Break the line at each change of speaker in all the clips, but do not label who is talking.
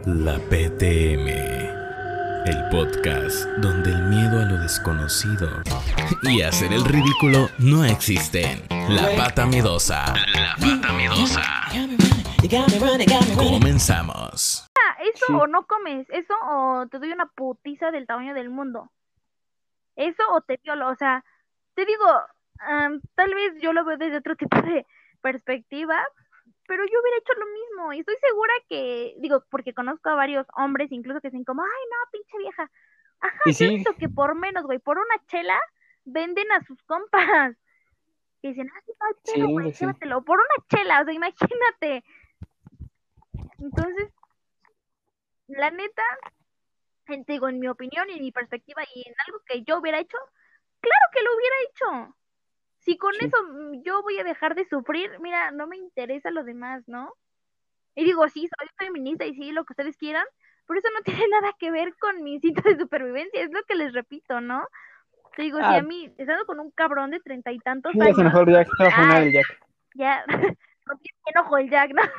La PTM, el podcast donde el miedo a lo desconocido y hacer el ridículo no existen. La pata miedosa. La pata miedosa. Comenzamos.
¿Eso
Sí.
o no comes? ¿Eso o te doy una putiza del tamaño del mundo? ¿Eso o te violo? O sea, te digo, tal vez yo lo veo desde otro tipo de perspectiva, pero yo hubiera hecho lo mismo. Y estoy segura que, digo, porque conozco a varios hombres incluso que dicen como, ay, no, pinche vieja. Ajá,
Y
yo he
sí,
visto que por menos, güey, por una chela, venden a sus compas. Y dicen, ah, sí, no hay
sí,
pedo, güey,
sí.
llévatelo. Por una chela, o sea, imagínate. Entonces, la neta, digo, en mi opinión y en mi perspectiva y en algo que yo hubiera hecho, claro que lo hubiera hecho. Si con
Sí.
eso yo voy a dejar de sufrir, mira, no me interesa lo demás, ¿no? Y digo, sí, soy feminista y sí, lo que ustedes quieran, pero eso no tiene nada que ver con mi instinto de supervivencia, es lo que les repito, ¿no? Te digo, si
Ah,
a mí, estando con un cabrón de 30 y tantos
ya se
años,
enojó el Jack, se va a funar
ah,
el Jack.
ya, no tiene enojo el Jack, ¿no?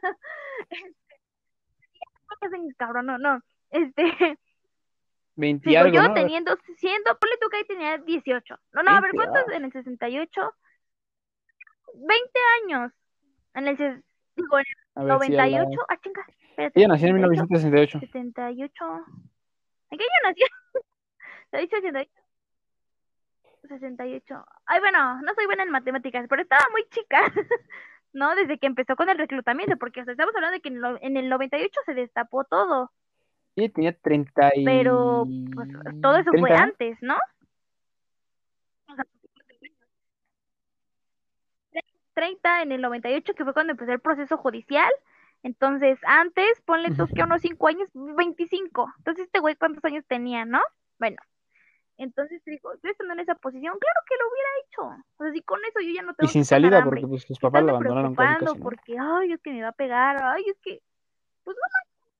Ya se cabrón, no, este,
20 y
digo,
algo,
yo
¿no?
teniendo, siendo, ponle tú que ahí tenía 18. No, a ver,
20,
¿cuántos en el 68? 20 años. En el, digo, en
a
el
ver si a la...
98. Ah, chinga,
Ella
espérate,
nació en
68,
1968.
78. ¿En qué año nació? 68, 88, 68. Ay, bueno, no soy buena en matemáticas, pero estaba muy chica, ¿no? Desde que empezó con el reclutamiento, porque o sea, estamos hablando de que en el 98 se destapó todo,
Ella tenía 30
pero pues todo
y...
eso fue
30, ¿no?
antes, ¿no? O sea, 30 en el 98, que fue cuando empezó el proceso judicial. Entonces, antes, ponle tú que unos 5 años, 25. Entonces, este güey, ¿cuántos años tenía, no? Bueno, entonces te digo, yo estando en esa posición, claro que lo hubiera hecho. O sea, si con eso yo ya no
Y
tengo
sin
que pasar
salida porque
hambre,
pues sus
y
papás la
estarme
abandonaron casi
preocupando
casi, ¿no?
porque, ay, es que me va a pegar, ay, es que, pues no,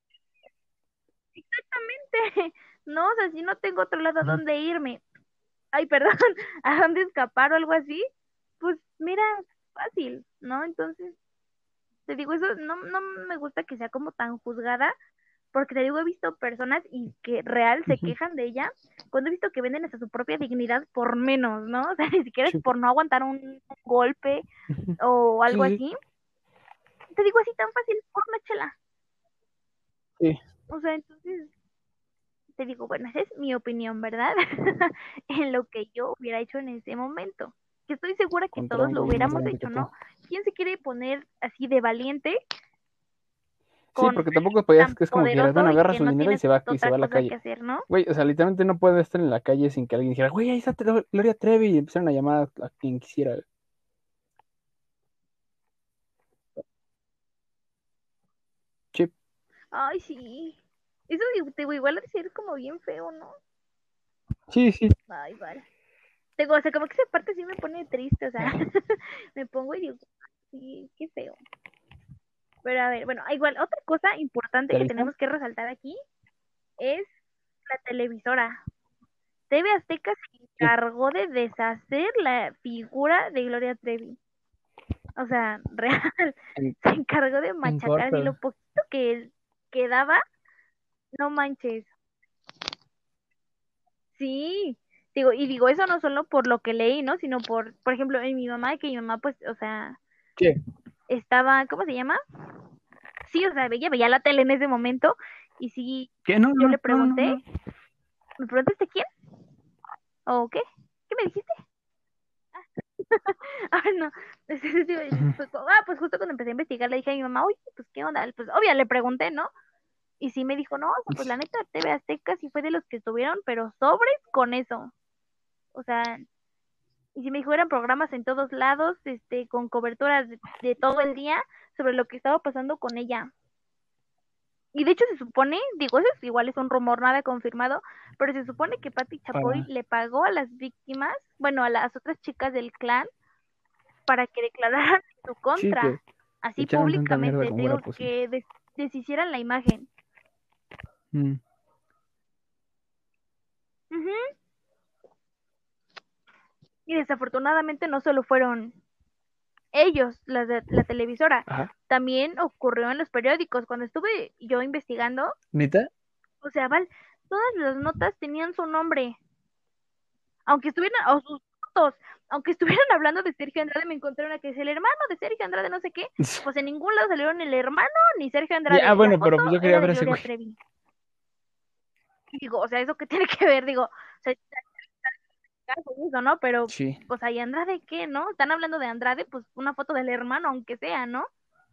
exactamente, no, o sea, si no tengo otro lado a
Ujú.
dónde irme, ay, perdón, a dónde escapar o algo así, pues mira, fácil, ¿no? Entonces, te digo, eso no me gusta que sea como tan juzgada, porque te digo, he visto personas y que real se
Ujú.
quejan de ella, cuando he visto que venden hasta su propia dignidad por menos, ¿no? O sea, ni siquiera es
Sí,
por no aguantar un golpe
ujú.
o
Sí,
algo
sí,
así. Te digo así tan fácil, por una chela.
sí.
O sea, entonces, te digo, bueno, esa es mi opinión, ¿verdad? En lo que yo hubiera hecho en ese momento. Que estoy segura que
Contra
todos
un
lo
güey más
hubiéramos
grande que
hecho,
tú.
¿no? ¿Quién se quiere poner así de valiente
Sí,
con
porque tampoco podías,
tan
que es como que dijeras, bueno,
poderoso y
agarra
que
su
no
dinero
tienes
y se
otra
va a la
cosa que
calle.
hacer, ¿no?
Güey, o sea, literalmente no puedes estar en la calle sin que alguien dijera, güey, ahí está Gloria Trevi y empezaron a llamar a quien quisiera. Sí,
Ay, sí. Eso te digo, igual ha de ser como bien feo, ¿no?
sí, sí.
Ay, vale. Te digo, o sea, como que esa parte sí me pone triste, o sea, me pongo y digo, sí, qué feo. Pero a ver, bueno, igual, otra cosa importante que
¿Televisa?
tenemos que resaltar aquí es la televisora. TV Azteca se
Sí.
encargó de deshacer la figura de Gloria Trevi. O sea, real,
En,
se encargó de
en
machacar así
corto.
lo poquito que quedaba, no manches. Sí, digo, y digo eso no solo por lo que leí, ¿no? Sino por ejemplo, en mi mamá, que mi mamá, pues, o sea,
¿Qué?
estaba, ¿cómo se llama? Sí, o sea, ella veía la tele en ese momento, y sí,
¿Qué? No,
yo
no,
le
no, no,
pregunté,
no.
¿me preguntaste quién? ¿O qué? ¿Qué me dijiste? Ah, no,
Ujú.
pues justo cuando empecé a investigar le dije a mi mamá, oye, pues, ¿qué onda? Pues, obvio, le pregunté, ¿no? Y sí me dijo, no, o sea, pues la neta, TV Azteca sí fue de los que estuvieron, pero sobres con eso. O sea, y si me dijo, eran programas en todos lados, con coberturas de todo el día sobre lo que estaba pasando con ella. Y de hecho se supone, digo, eso igual es un rumor nada confirmado, pero se supone que Patti Chapoy
Para...
le pagó a las víctimas, bueno, a las otras chicas del clan, para que declararan en su
Sí, que
contra, así
echaron tanta mierda
públicamente, te
como era
digo,
posible.
que deshicieran la imagen.
Mm.
Ujú. Y desafortunadamente no solo fueron ellos, la televisora.
Ajá.
También ocurrió en los periódicos. Cuando estuve yo investigando,
¿Neta?
o sea, Val, todas las notas tenían su nombre. Aunque estuvieran, o sus fotos, aunque estuvieran hablando de Sergio Andrade, me encontré una que dice el hermano de Sergio Andrade, no sé qué. Pues en ningún lado salieron el hermano ni Sergio Andrade.
Bueno,
La
pero
foto
yo quería
era
ver
de
ese
Gloria
güey.
Trevi. Digo, o sea, ¿eso qué tiene que ver? Digo, o sea, eso, ¿no? Pero,
Sí.
pues ahí Andrade, ¿qué, no? Están hablando de Andrade, pues una foto del hermano, aunque sea, ¿no?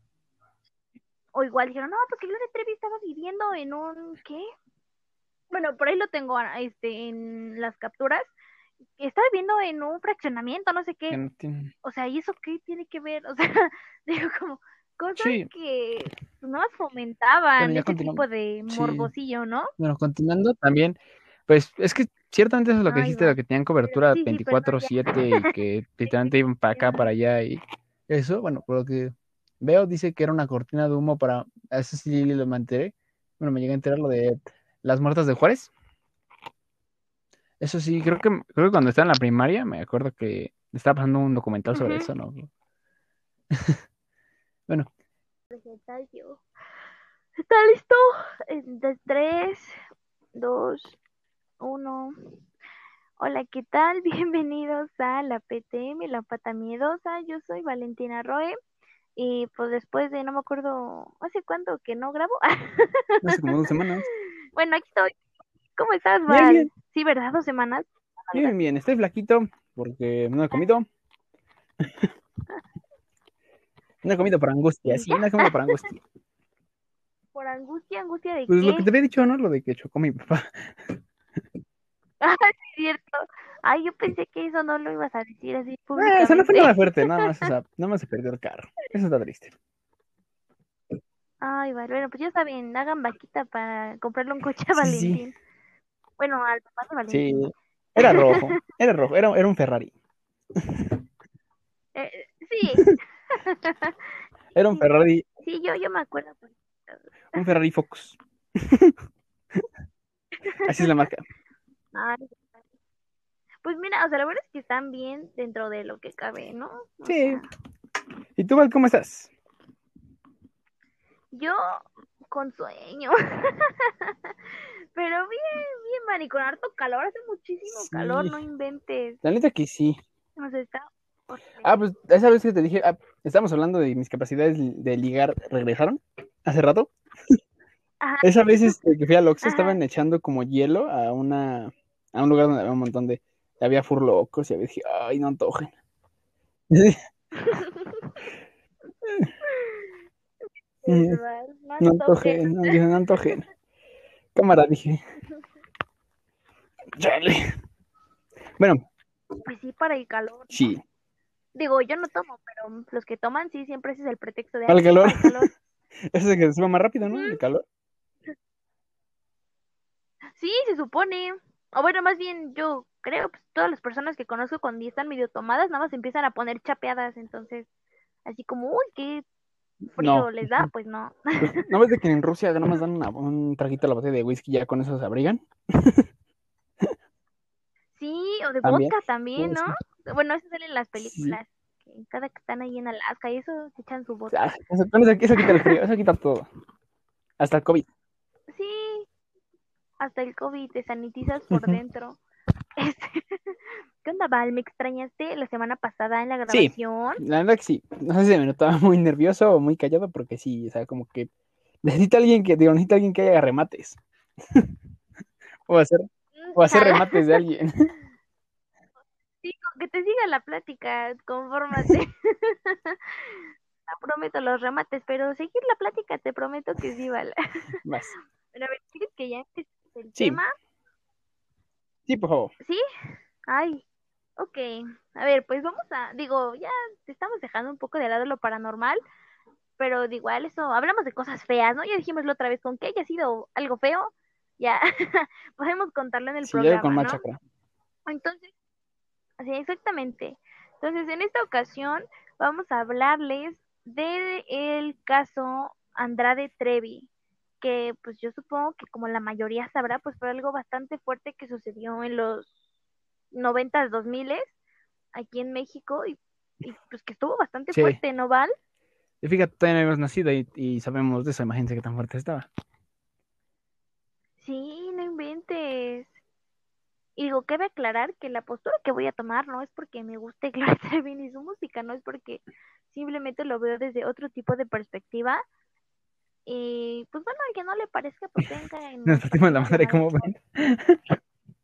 O igual dijeron, no, pues que Gloria Trevi estaba viviendo en un, ¿qué? Bueno, por ahí lo tengo en las capturas. Estaba viviendo en un fraccionamiento, no sé
Que
qué.
no tiene-
O sea, ¿y eso qué tiene que ver? O sea, digo, como cosas
Sí,
que no más
bueno,
fomentaban
ya
ese
continuamos.
tipo de
Sí.
morbosillo, ¿no?
Bueno, continuando también, pues es que ciertamente eso es lo que
Ay,
dijiste, de
va.
que tenían cobertura
Sí, sí, perdón, ya.
24/7 y que literalmente iban para acá, para allá y eso, bueno, por lo que veo, dice que era una cortina de humo para, eso sí lo me enteré, bueno, me llegué a enterar lo de las muertas de Juárez. Eso sí, creo que cuando estaba en la primaria, me acuerdo que estaba pasando un documental sobre
Ujú.
eso, ¿no? Bueno,
Presentación. ¿Está listo? De 3, 2, 1. Hola, ¿qué tal? Bienvenidos a la PTM, la Pata Miedosa. Yo soy Valentina Roe. Y pues después de, no me acuerdo, ¿hace cuánto que no grabo?
hace como 2 semanas.
Bueno, aquí estoy. ¿Cómo estás,
Bien,
Val?
bien,
Sí, ¿verdad? 2 semanas.
bien, bien, estoy flaquito porque no he comido. No he comido por angustia,
Y ya,
sí, no he comido por angustia.
por angustia, ¿angustia de
Pues lo que
qué?
te había dicho, ¿no? Lo de que chocó mi papá.
Ah, sí, es cierto. Ay, yo pensé que eso no lo ibas a decir así
O sea, no fue
públicamente.
nada fuerte, nada más, o sea, nada más se perdió el carro. Eso está triste.
Ay, vale, bueno, pues ya saben, hagan vaquita para comprarle un coche a
Sí, sí,
Valentín. Bueno, al papá de
sí.
Valentín.
Era un Ferrari.
Sí.
Era un
Sí,
Ferrari,
sí, yo me acuerdo. Pues.
un Ferrari Focus. Así es la marca.
Ay, pues mira, o sea, la verdad es que están bien dentro de lo que cabe, ¿no? O
Sí.
sea,
¿Y tú, Val, cómo estás?
yo con sueño. Pero bien, bien, man, y con harto calor, hace muchísimo calor,
Sí,
no inventes.
la neta que sí.
O sea, está horrible.
Pues esa vez que te dije, estábamos hablando de mis capacidades de ligar, ¿regresaron? Hace rato.
Ajá,
Esa vez que fui al Oxxo
ajá.
estaban echando como hielo a un lugar donde había un montón había furlocos y había dije, ay, no antojen.
Es verdad, no
No
antojen.
antojen, no, dije, no antojen. Cámara, dije, chale. Bueno,
Pues sí, para el calor, ¿no?
sí,
Digo, yo no tomo, pero los que toman sí, siempre ese es el pretexto de,
para
ay,
el
sí,
calor.
para el calor.
Eso es que se sube más rápido, ¿no?
Ujú.
El calor.
Sí, se supone. O bueno, más bien yo creo, pues todas las personas que conozco cuando ya están medio tomadas, nada más empiezan a poner chapeadas, entonces, así como, uy, qué frío
No,
les da, pues no.
pues no ves de que en Rusia nada más dan un traguito a la botella de whisky y ya con eso se abrigan.
Sí, o de
También.
vodka también, ¿no?
Whisky.
Bueno, eso sale en las
Sí.
películas, que cada que están ahí en Alaska y eso, se echan su
Ah,
vodka.
eso quita el frío, eso quita todo. Hasta el COVID.
Sí, hasta el COVID te sanitizas por dentro. Este, ¿qué onda, Val? ¿Me extrañaste la semana pasada en la
Sí,
grabación?
la verdad que sí. No sé si me notaba muy nervioso o muy callado, porque sí, o sea, como que necesita alguien que haga remates. O hacer, o hacer
Jala.
remates de alguien.
Sí, con que te siga la plática, confórmate. No prometo los remates, pero seguir la plática te prometo que sí, Val.
Más.
Pero a ver, ¿quieres que ya empieces el
Sí,
tema?
sí, por favor.
¿Sí? Ay, ok. A ver, pues vamos a, digo, ya te estamos dejando un poco de lado lo paranormal, pero de igual eso, hablamos de cosas feas, ¿no? Ya dijimos la otra vez, con que haya sido algo feo, ya podemos contarlo en el
Sí, algo con
programa,
más
¿no?
chakra.
Entonces, sí, exactamente. Entonces, en esta ocasión vamos a hablarles del caso Andrade Trevi, que pues yo supongo que como la mayoría sabrá, pues fue algo bastante fuerte que sucedió en los 90s, 2000s aquí en México y y pues que estuvo bastante
Sí.
fuerte, ¿no, Val?
Y fíjate, todavía no habíamos nacido y sabemos de eso, imagínense qué tan fuerte estaba.
Sí, no inventes. Y digo, cabe aclarar que la postura que voy a tomar no es porque me guste Gloria Trevi ni su música, no es porque simplemente lo veo desde otro tipo de perspectiva. Y pues bueno, al que no le parezca, pues venga y
Nos
nos
partimos la
partimos la
madre,
madre
como
todos.
ven.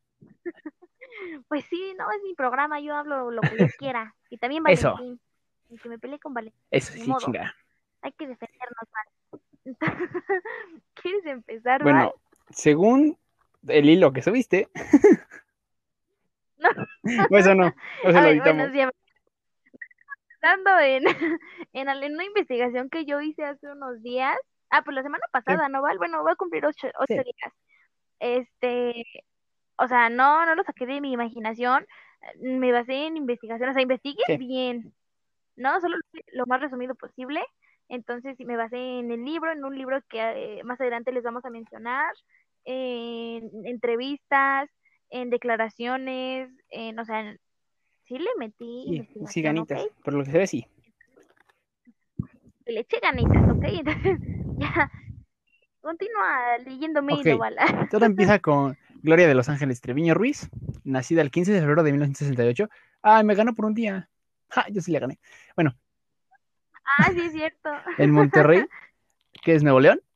Pues sí, no, es mi programa, yo hablo lo que yo quiera. Y también
Eso,
Valentín. Y que me peleé con Valentín,
eso
ni
sí,
modo,
chinga.
hay que defendernos, Val. ¿Quieres empezar, Val?
Bueno, según el hilo que subiste,
No.
pues eso no, no se
A
lo
ver, bueno,
editamos.
sí, estando en una investigación que yo hice hace unos días, pues la semana
Sí,
pasada, ¿no, Val? Bueno, voy a cumplir ocho
sí,
días. Este, o sea, no lo saqué de mi imaginación, me basé en investigación, o sea, investigué
sí.
bien, ¿no? Solo lo más resumido posible. Entonces, sí, me basé en el libro, en un libro que más adelante les vamos a mencionar, en entrevistas, en declaraciones, o sea, sí le metí
Sí, sí,
investigación, ¿ok?
ganitas. Por lo que se ve, sí.
Que le eché ganitas, ¿ok? Entonces, ya, continúa leyendo mi
Ok,
hilo, ¿vale?
todo empieza con Gloria de Los Ángeles Treviño Ruiz, nacida el 15 de febrero de 1968. Ay, me ganó por un día. Ja, yo sí le gané. Bueno,
Sí, es cierto.
en Monterrey, que es Nuevo León.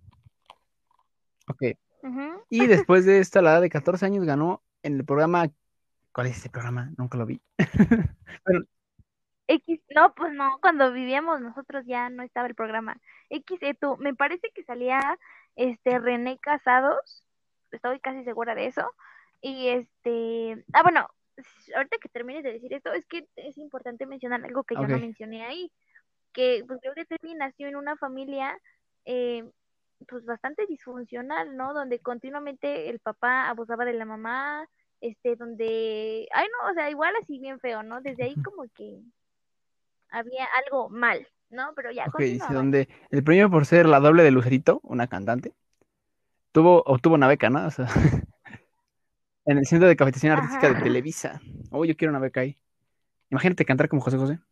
Ok.
Ujú.
Y después de esto, a la edad de 14 años, ganó en el programa. ¿Cuál es ese programa? Nunca lo vi. Bueno,
No, pues no, cuando vivíamos nosotros ya no estaba el programa. Tú, me parece que salía René Casados, estoy casi segura de eso. Y bueno, ahorita que termines de decir esto, es que es importante mencionar algo que yo no
ok.
mencioné ahí, que pues Gloria Trevi nació en una familia eh, pues bastante disfuncional, ¿no? Donde continuamente el papá abusaba de la mamá, donde, ay no, o sea, igual así bien feo, ¿no? Desde ahí como que había algo mal, ¿no? Pero ya
Ok, dice
continuaban.
donde el premio por ser la doble de Lucerito, una cantante, obtuvo una beca, ¿no? O sea, en el Centro de Capacitación Artística de
Ajá.
Televisa. Oh, yo quiero una beca ahí. Imagínate cantar como José José.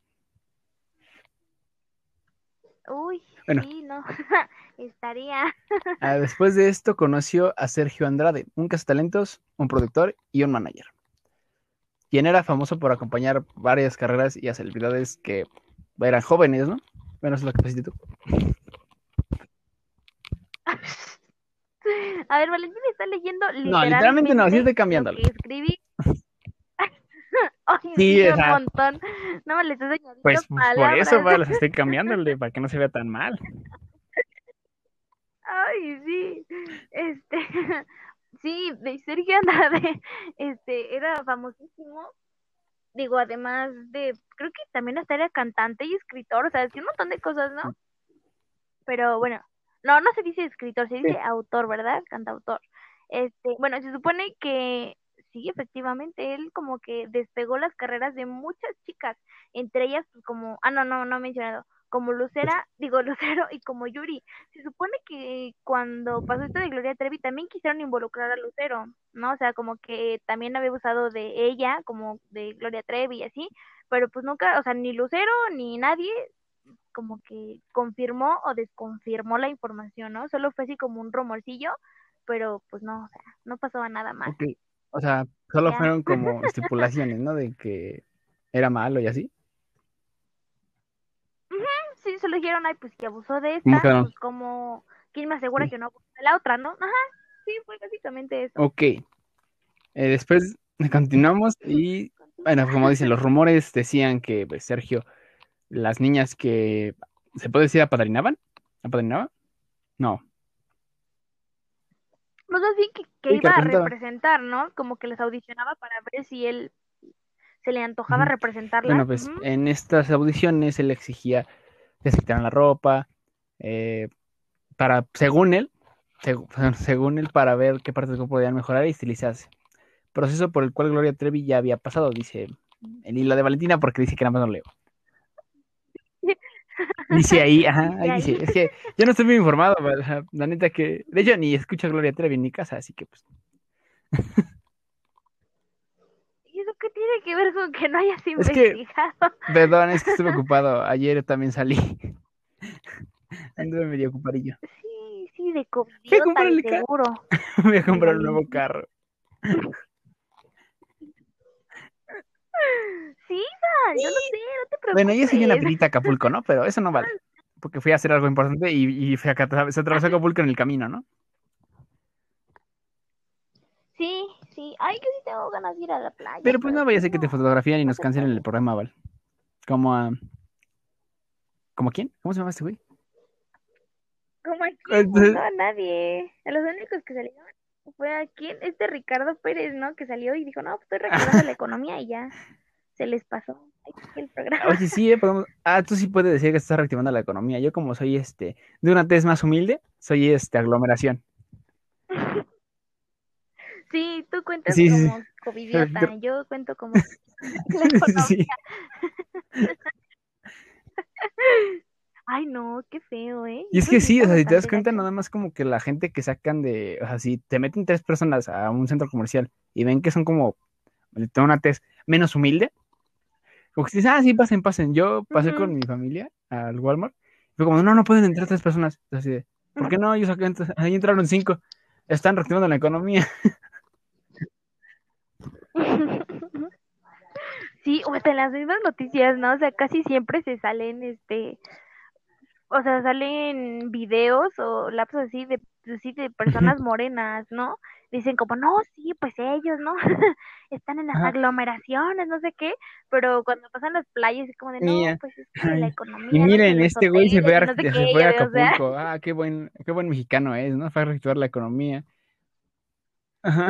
Uy,
Bueno,
sí, no, estaría.
después de esto conoció a Sergio Andrade, un cazatalentos, un productor y un manager, quien era famoso por acompañar varias carreras y a celebridades que eran jóvenes, ¿no? Bueno, eso es lo que pusiste tú.
A ver, Valentín está leyendo
No, literalmente no, así
literalmente
estoy
lo
cambiándolo.
que escribí. Ay,
Sí,
sí,
o
un
sea,
montón. No me le estás añadiendo
pues por eso
palabras.
los estoy cambiándole, para que no se vea tan mal.
Ay, sí. Sí, de Sergio Andrade, era famosísimo. Digo, además de, creo que también hasta era cantante y escritor, o sea, hacía un montón de cosas, ¿no? Pero bueno, no se dice escritor, se
Sí.
dice autor, ¿verdad? Cantautor. Bueno, se supone que sí, efectivamente, él como que despegó las carreras de muchas chicas, entre ellas pues como, no he mencionado, como Lucera, digo Lucero y como Yuri. Se supone que cuando pasó esto de Gloria Trevi también quisieron involucrar a Lucero, ¿no? O sea, como que también había abusado de ella, como de Gloria Trevi y así, pero pues nunca, o sea, ni Lucero ni nadie como que confirmó o desconfirmó la información, ¿no? Solo fue así como un rumorcillo, pero pues no, o sea, no pasaba nada más.
Ok. O sea, solo
Ya,
fueron como estipulaciones, ¿no? De que era malo y así.
ujú, sí, solo dijeron, ay, pues que abusó de
¿Cómo
esta,
quedaron?
pues como, ¿quién me asegura
Sí.
que no abusó de la otra, no? Ajá, sí, fue básicamente eso.
Ok. Después continuamos y, bueno, como dicen, los rumores decían que pues, Sergio, las niñas que, ¿se puede decir apadrinaban? ¿Apadrinaban? No.
Pues así que
Sí, que
iba a
representaban.
representar, ¿no? Como que les audicionaba para ver si él se le antojaba
Ujú.
representarlas.
Bueno, pues
Ujú.
en estas audiciones él exigía que se quitaran la ropa, eh, según él, según él, para ver qué partes del cuerpo podían mejorar y estilizarse. Proceso por el cual Gloria Trevi ya había pasado, dice el hilo de Valentina, porque dice que nada más no leo. Dice ahí, ajá,
Dice
ahí dice,
ahí.
es que yo no estoy muy informado, la neta que, de hecho, ni escucho a Gloria Trevi en mi casa, así que pues,
Y eso qué tiene que ver con que no hayas
Es que,
investigado?
perdón, es que estuve ocupado. Ayer también salí. Anduve medio ocupadillo.
Sí, de
Fui a
covidiota, de
comprarle carro.
seguro.
Voy a
De
comprar un nuevo
Valentín.
carro.
Sí, Iván, yo lo sé, no te
Bueno, yo seguí una
preocupes.
pilita a Acapulco, ¿no? Pero eso no vale. Porque fui a hacer algo importante y fui se atravesó Acapulco en el camino, ¿no?
Sí, ay, que sí tengo ganas de ir a la playa,
Pero pues
pero
no vaya a
pues
ser que te
no,
fotografían y
no
nos
se
cancelen el
puede.
programa, Val. Como a... ¿Como quién? ¿Cómo se llama este güey?
Como aquí, pues no,
Entonces,
a nadie. A los únicos que salieron fue a quién, Ricardo Pérez, ¿no? Que salió y dijo, no, pues estoy reactivando la economía y ya se les pasó ahí el programa.
oye, sí, podemos... Ah, tú sí puedes decir que estás reactivando la economía. Yo como soy de una tez más humilde, soy aglomeración.
Sí, tú cuentas
Sí, sí,
como covidiota, yo cuento como la
sí.
economía.
Sí.
Ay, no, qué feo, ¿eh?
Y es
Eso
que
sí
sí, o
está
sea, si te das
bastante
cuenta,
gacho.
nada más como que la gente que sacan de, o sea, si te meten 3 personas a un centro comercial y ven que son como de una tez menos humilde, como que dices, ah, sí, pasen, pasen. Yo pasé con
Ujú.
mi familia al Walmart, y fue como, no, no pueden entrar 3 personas. Así de, ¿por qué no? Ahí entraron 5. Están reactivando la economía.
Sí, o hasta en las mismas noticias, ¿no? O sea, casi siempre se salen, o sea, salen videos o lapsos así de personas morenas, ¿no? Dicen como, no, sí, pues ellos, ¿no? Están en las
Ajá,
aglomeraciones, no sé qué, pero cuando pasan las playas es como de, no,
mía.
pues es que la
Ay. Y
economía, ¿no? Que
miren,
los
este güey
hoteles y no sé
se
qué,
fue a
o sea,
Acapulco. Ah, qué buen mexicano es, ¿no? Fue a reactivar la economía. Ajá.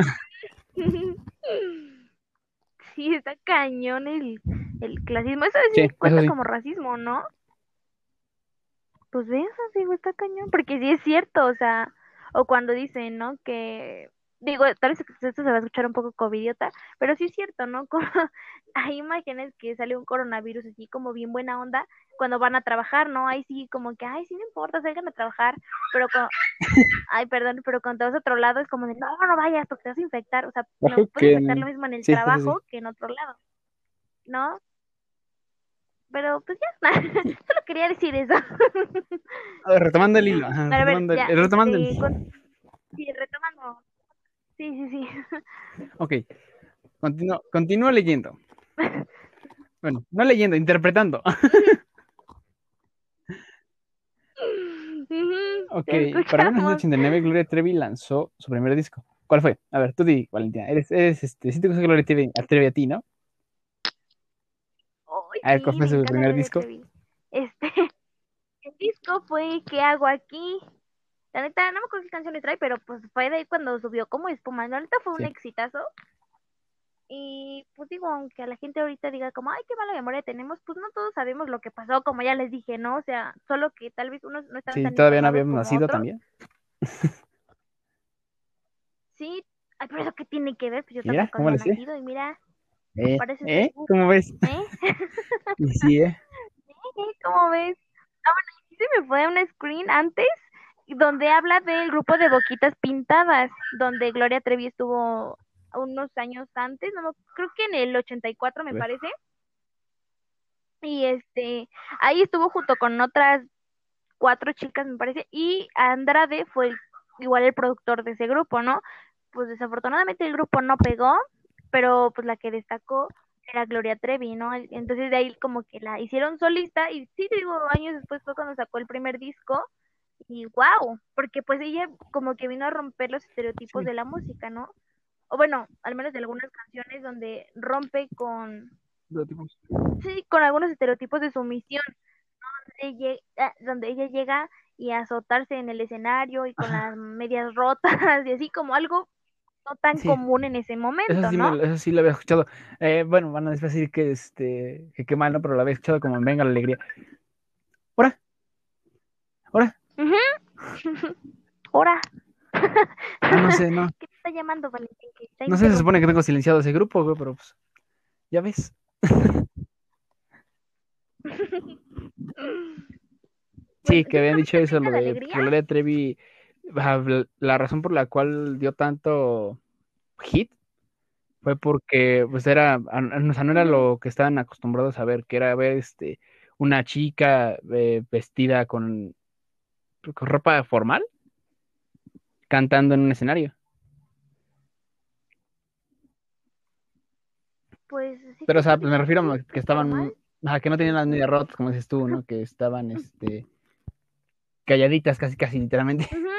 sí, está cañón el clasismo. Eso
Sí,
sí
eso
cuenta
sí.
como racismo, ¿no? Pues ves, así, güey, está cañón, porque sí es cierto, o sea, o cuando dicen, ¿no? Que, digo, tal vez esto se va a escuchar un poco covidiota, pero sí es cierto, ¿no? Como hay imágenes que sale un coronavirus así como bien buena onda cuando van a trabajar, ¿no? Ahí sí como que, ay, sí no importa, salgan a trabajar, pero ay, perdón, pero cuando te vas a otro lado es como de, no, no vayas, porque te vas a infectar, o sea, me
Ojo
puede
que...
infectar lo mismo en el
Sí, eso sí.
trabajo que en otro lado, ¿no? Pero pues ya, solo quería decir eso.
A ver, retomando el hilo, ajá,
A ver, ya,
retomando el...
sí, retomando. Sí, sí, sí.
Ok, continúo leyendo. Bueno, no leyendo, interpretando. Ok,
Te
para
escuchamos.
1989 Gloria Trevi lanzó su primer disco. ¿Cuál fue? A ver, tú di, Valentina. Sí te gusta Gloria Trevi a ti, ¿no?
Ay,
A ver, ¿cuál
sí,
fue
me
su
encanta
primer
Gloria
disco?
Trevi. Este, el disco fue ¿Qué hago aquí? La neta, no me acuerdo qué canciones trae, pero pues fue de ahí cuando subió como espuma. La neta fue un
Sí.
exitazo. Y pues digo, aunque a la gente ahorita diga como, ay, qué mala memoria tenemos, pues no todos sabemos lo que pasó, como ya les dije, ¿no? O sea, solo que tal vez unos no están
Sí,
tan
todavía no
informados
habíamos
como
nacido
otros.
también.
Sí, ay, pero eso qué tiene que ver, pues yo
Y mira,
tampoco
¿cómo
había
le sé?
nacido y mira, para eso estoy viva,
¿Cómo ves?
¿eh?
Y sí,
¿Cómo ves? Ah, bueno, y se me fue un screen antes donde habla del grupo de Boquitas Pintadas, donde Gloria Trevi estuvo unos años antes, no, creo que en el 84
A
me
ver.
parece, y ahí estuvo junto con otras 4 chicas me parece, y Andrade fue igual el productor de ese grupo, ¿no? Pues desafortunadamente el grupo no pegó, pero pues la que destacó era Gloria Trevi, ¿no? Entonces de ahí como que la hicieron solista y sí, te digo, años después fue cuando sacó el primer disco y wow, porque pues ella como que vino a romper los estereotipos
Sí,
de la música, ¿no? O bueno, al menos de algunas canciones donde rompe
prototipos.
sí, con algunos estereotipos de sumisión, donde ella llega y a azotarse en el escenario y con
Ajá,
las medias rotas y así como algo no tan
sí,
común en ese momento, ¿no?
eso sí lo había escuchado. Bueno, van a decir que que mal, ¿no? Pero lo había escuchado como en Venga la Alegría. ¿Ahora? ¿Ahora?
Ujú. Ahora,
Ah, no sé, no.
¿qué te está llamando, Valentín? Que está
No sé, se supone que
interrumpiendo.
tengo silenciado ese grupo, güey, pero pues, ya ves.
Bueno,
Sí, que
¿sí
habían
no
dicho
viste
eso,
Venga
lo
la
de
Alegría?
Gloria Trevi, la razón por la cual dio tanto hit fue porque pues o sea, no era lo que estaban acostumbrados a ver, que era ver una chica vestida con ropa formal cantando en un escenario.
Pues sí
Pero,
se
o sea, pues me
podría
refiero
decir
a que
formal.
estaban, ajá, que no tenían las medias rotas, como dices tú, ¿no? Que estaban, calladitas casi, casi literalmente.
Ujú.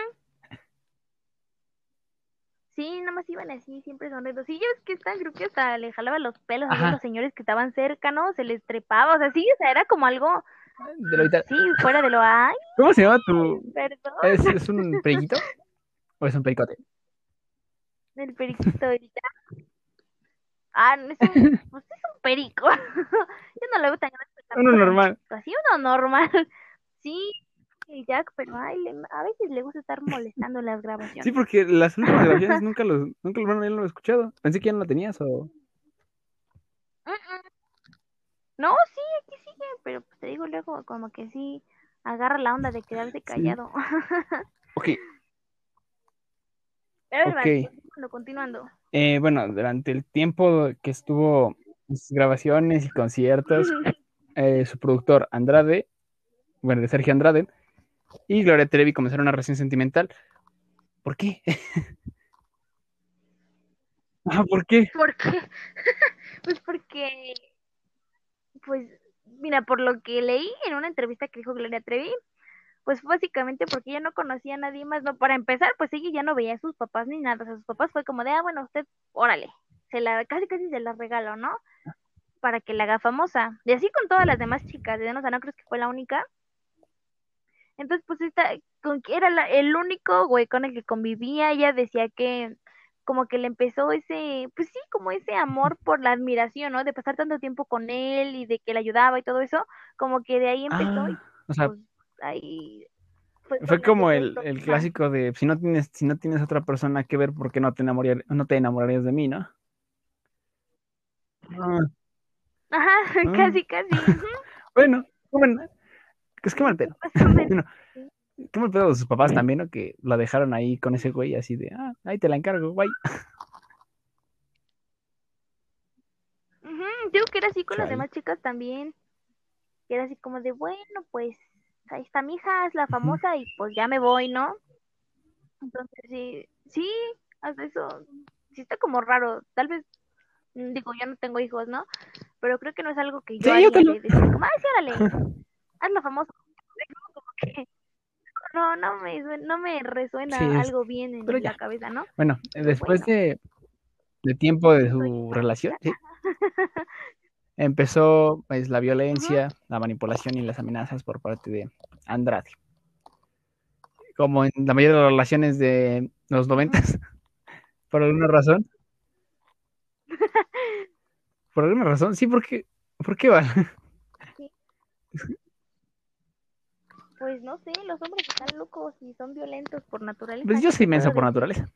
Sí, nada más iban así, siempre sonriendo. Sí, ya ves que están, creo que hasta le jalaba los pelos así a los
Ajá,
señores que estaban cerca, ¿no? Se les trepaba, o sea, sí, o sea, era como algo,
de lo vital.
sí, fuera de lo, ay,
¿Cómo se llama tu?
perdón,
¿Es un periquito o es un pericote?
el periquito ahorita. Ah, no es un, pues es un perico. Yo no lo veo tan grande,
Uno
tampoco tan
normal.
chiquito, así uno normal. Sí, y Jack, pero ay, a veces le gusta estar molestando en las
Sí,
grabaciones.
porque las últimas grabaciones bueno, ya no lo he escuchado. Pensé que ya no lo tenías o.
Mm, mm. No, sí, aquí sigue, pero pues, te digo luego como que sí agarra la onda de quedarse
Sí.
callado.
Ok,
Pero
ok.
va, continuando.
Bueno, durante el tiempo que estuvo en sus grabaciones y conciertos, su productor Andrade, bueno, de Sergio Andrade, y Gloria Trevi comenzaron una relación sentimental. ¿Por qué? Ah, ¿por qué?
¿Por qué? Pues porque, pues, mira, por lo que leí en una entrevista que dijo Gloria Trevi, pues fue básicamente porque ella no conocía a nadie más, no, para empezar, pues ella ya no veía a sus papás ni nada, o sea, sus papás fue como de, ah, bueno, usted, órale, casi casi se la regalo, ¿no? Para que la haga famosa. Y así con todas las demás chicas, ¿no? O sea, no crees que fue la única. Entonces, pues esta, con que era el único güey con el que convivía, ella decía que como que le empezó ese, pues sí, como ese amor por la admiración, ¿no? De pasar tanto tiempo con él y de que le ayudaba y todo eso, como que de ahí empezó y
Ah, o sea,
pues ahí fue
fue
cuando
como
empezó el
el
problema.
clásico de si no tienes otra persona que ver, ¿por qué no te enamorarías de mí, ¿no? Ah,
Ajá,
ah.
casi, casi. Ujú.
Bueno, bueno, es que mal
Sí,
pedo.
pasó menos.
Bueno, qué mal pedo de sus papás también, ¿no? Que la dejaron ahí con ese güey así de, ahí te la encargo, bye.
Ujú, digo que era así con las
Chale.
demás chicas también, que era así como de, bueno, pues ahí está mi hija, es la
Ujú.
famosa y pues ya me voy, ¿no? Entonces sí, sí, hasta eso, sí está como raro, tal vez, digo, yo no tengo hijos, ¿no? Pero creo que no es algo que yo
Sí, yo
haría
te lo.
de decir como, ay, sí, órale, hazlo famoso. Como que no, no me
Sí,
resuena algo bien
pero
en la
ya.
cabeza, ¿no?
Bueno,
Pero
después
bueno,
de tiempo de
soy
su relación,
famosa.
sí, empezó pues la
Ujú.
violencia, la manipulación y las amenazas por parte de Andrade. Como en la mayoría de las relaciones de los
Ujú.
noventas, por alguna razón. Por alguna razón, sí, ¿por qué va?
Sí, pues no sé, los hombres están locos y son violentos por
Pues
naturaleza,
yo
¿qué
soy
te
inmenso
puedo
por
decir?
naturaleza.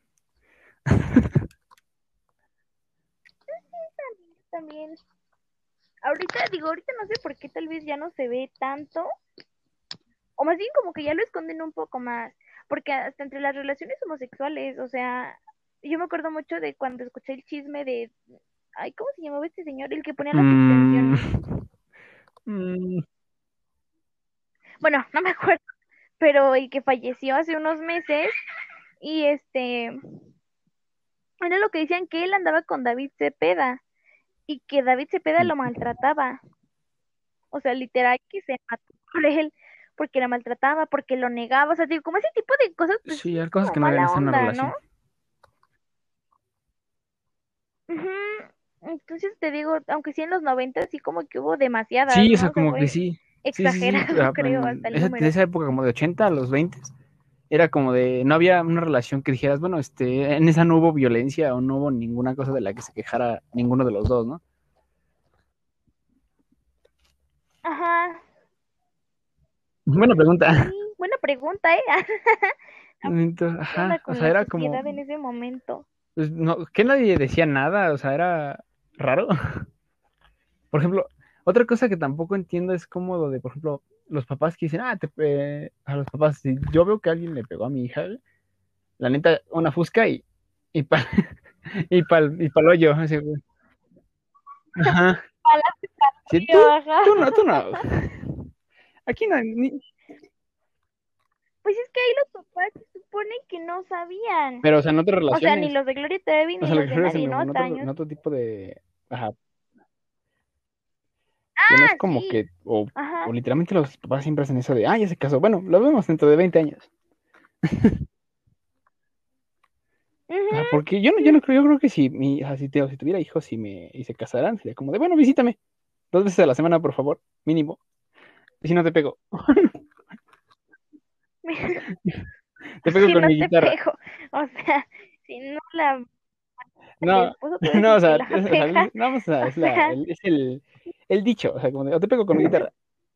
También, ahorita digo, ahorita no sé por qué tal vez ya no se ve tanto, o más bien como que ya lo esconden un poco más, porque hasta entre las relaciones homosexuales, o sea, yo me acuerdo mucho de cuando escuché el chisme de, ay, ¿cómo se llamaba este señor? El que ponía las
Mm,
extensiones.
mm,
Bueno, no me acuerdo, pero el que falleció hace unos meses y era lo que decían que él andaba con David Cepeda y que David Cepeda lo maltrataba, o sea, literal que se mató por él porque la maltrataba, porque lo negaba, o sea, digo, como ese tipo de cosas, pues
sí,
sí,
hay cosas
como
que no deberían
mala
estar en una
onda, ¿no?
relación.
Ujú. Entonces te digo, aunque sí en los 90 sí como que hubo demasiadas,
Sí, o
¿no?
sea,
O sea,
como que
fue
sí. Sí, sí, sí.
exagerado, creo, hasta el
De
número.
esa época, como de 80 a los 20, era como de, no había una relación que dijeras, bueno, en esa no hubo violencia o no hubo ninguna cosa de la que se quejara ninguno de los dos, ¿no?
Ajá,
Buena pregunta.
sí, buena pregunta, ¿eh?
Entonces,
¿Qué onda
ajá, o
con
sea,
la
era como,
sociedad en ese momento?
pues, no, que nadie decía nada, o sea, era raro. Por ejemplo, otra cosa que tampoco entiendo es como lo de, por ejemplo, los papás que dicen, a los papás, si yo veo que alguien le pegó a mi hija, la neta, una fusca y pa. Y pa'l hoyo, ese güey. Ajá. Sí,
Ajá.
tú no. Aquí no,
Pues es que ahí los papás se supone que no sabían.
pero, o sea, en otras
O sea, ni
relaciones.
los de Gloria Trevi
O
ni
sea, lo
los
que
de
creo es
nadie, ¿no?
en
Hasta
otro, en
años.
otro tipo de. Ajá. Que no es
Ah,
como
sí.
que. O
Ajá.
literalmente los papás siempre hacen eso de, ya se casó. Bueno, lo vemos dentro de 20 años. O sea,
Ujú.
porque yo creo que si mi hija, si tuviera hijos y se casaran, sería como de, bueno, visítame 2 veces a la semana, por favor, mínimo. Y si no te pego, te pego
Si
con
no
mi
te
guitarra.
pego. O sea, si no la el
No,
esposo, tú eres
no, o
el que
sea,
la pega.
vamos a,
O sea,
es el dicho, o sea, como de, o te pego con mi guitarra.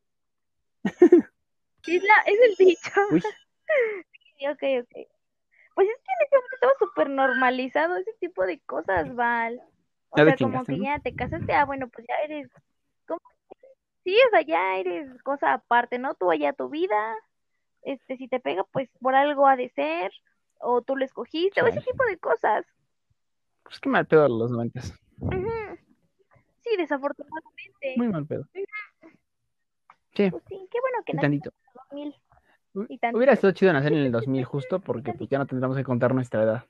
sí es el dicho.
Uy,
Sí, ok, ok. Pues es que en ese momento estaba súper normalizado ese tipo de cosas, Val. O
ya te
sea, como
chingaste,
que
¿no?
ya te casaste, bueno, pues ya eres, ¿cómo? Sí, o sea, ya eres cosa aparte, ¿no? Tú allá tu vida, si te pega, pues por algo ha de ser, o tú lo escogiste, o ese
Chale.
tipo de cosas.
Pues qué mal pedo los 90.
Ujú. Sí, desafortunadamente.
Muy mal pedo. Sí,
Pues sí, qué bueno que
y
nacimos
tantito.
en los 2000 y tanto.
Hubiera estado chido nacer en el 2000 justo porque pues ya no tendríamos que contar nuestra edad.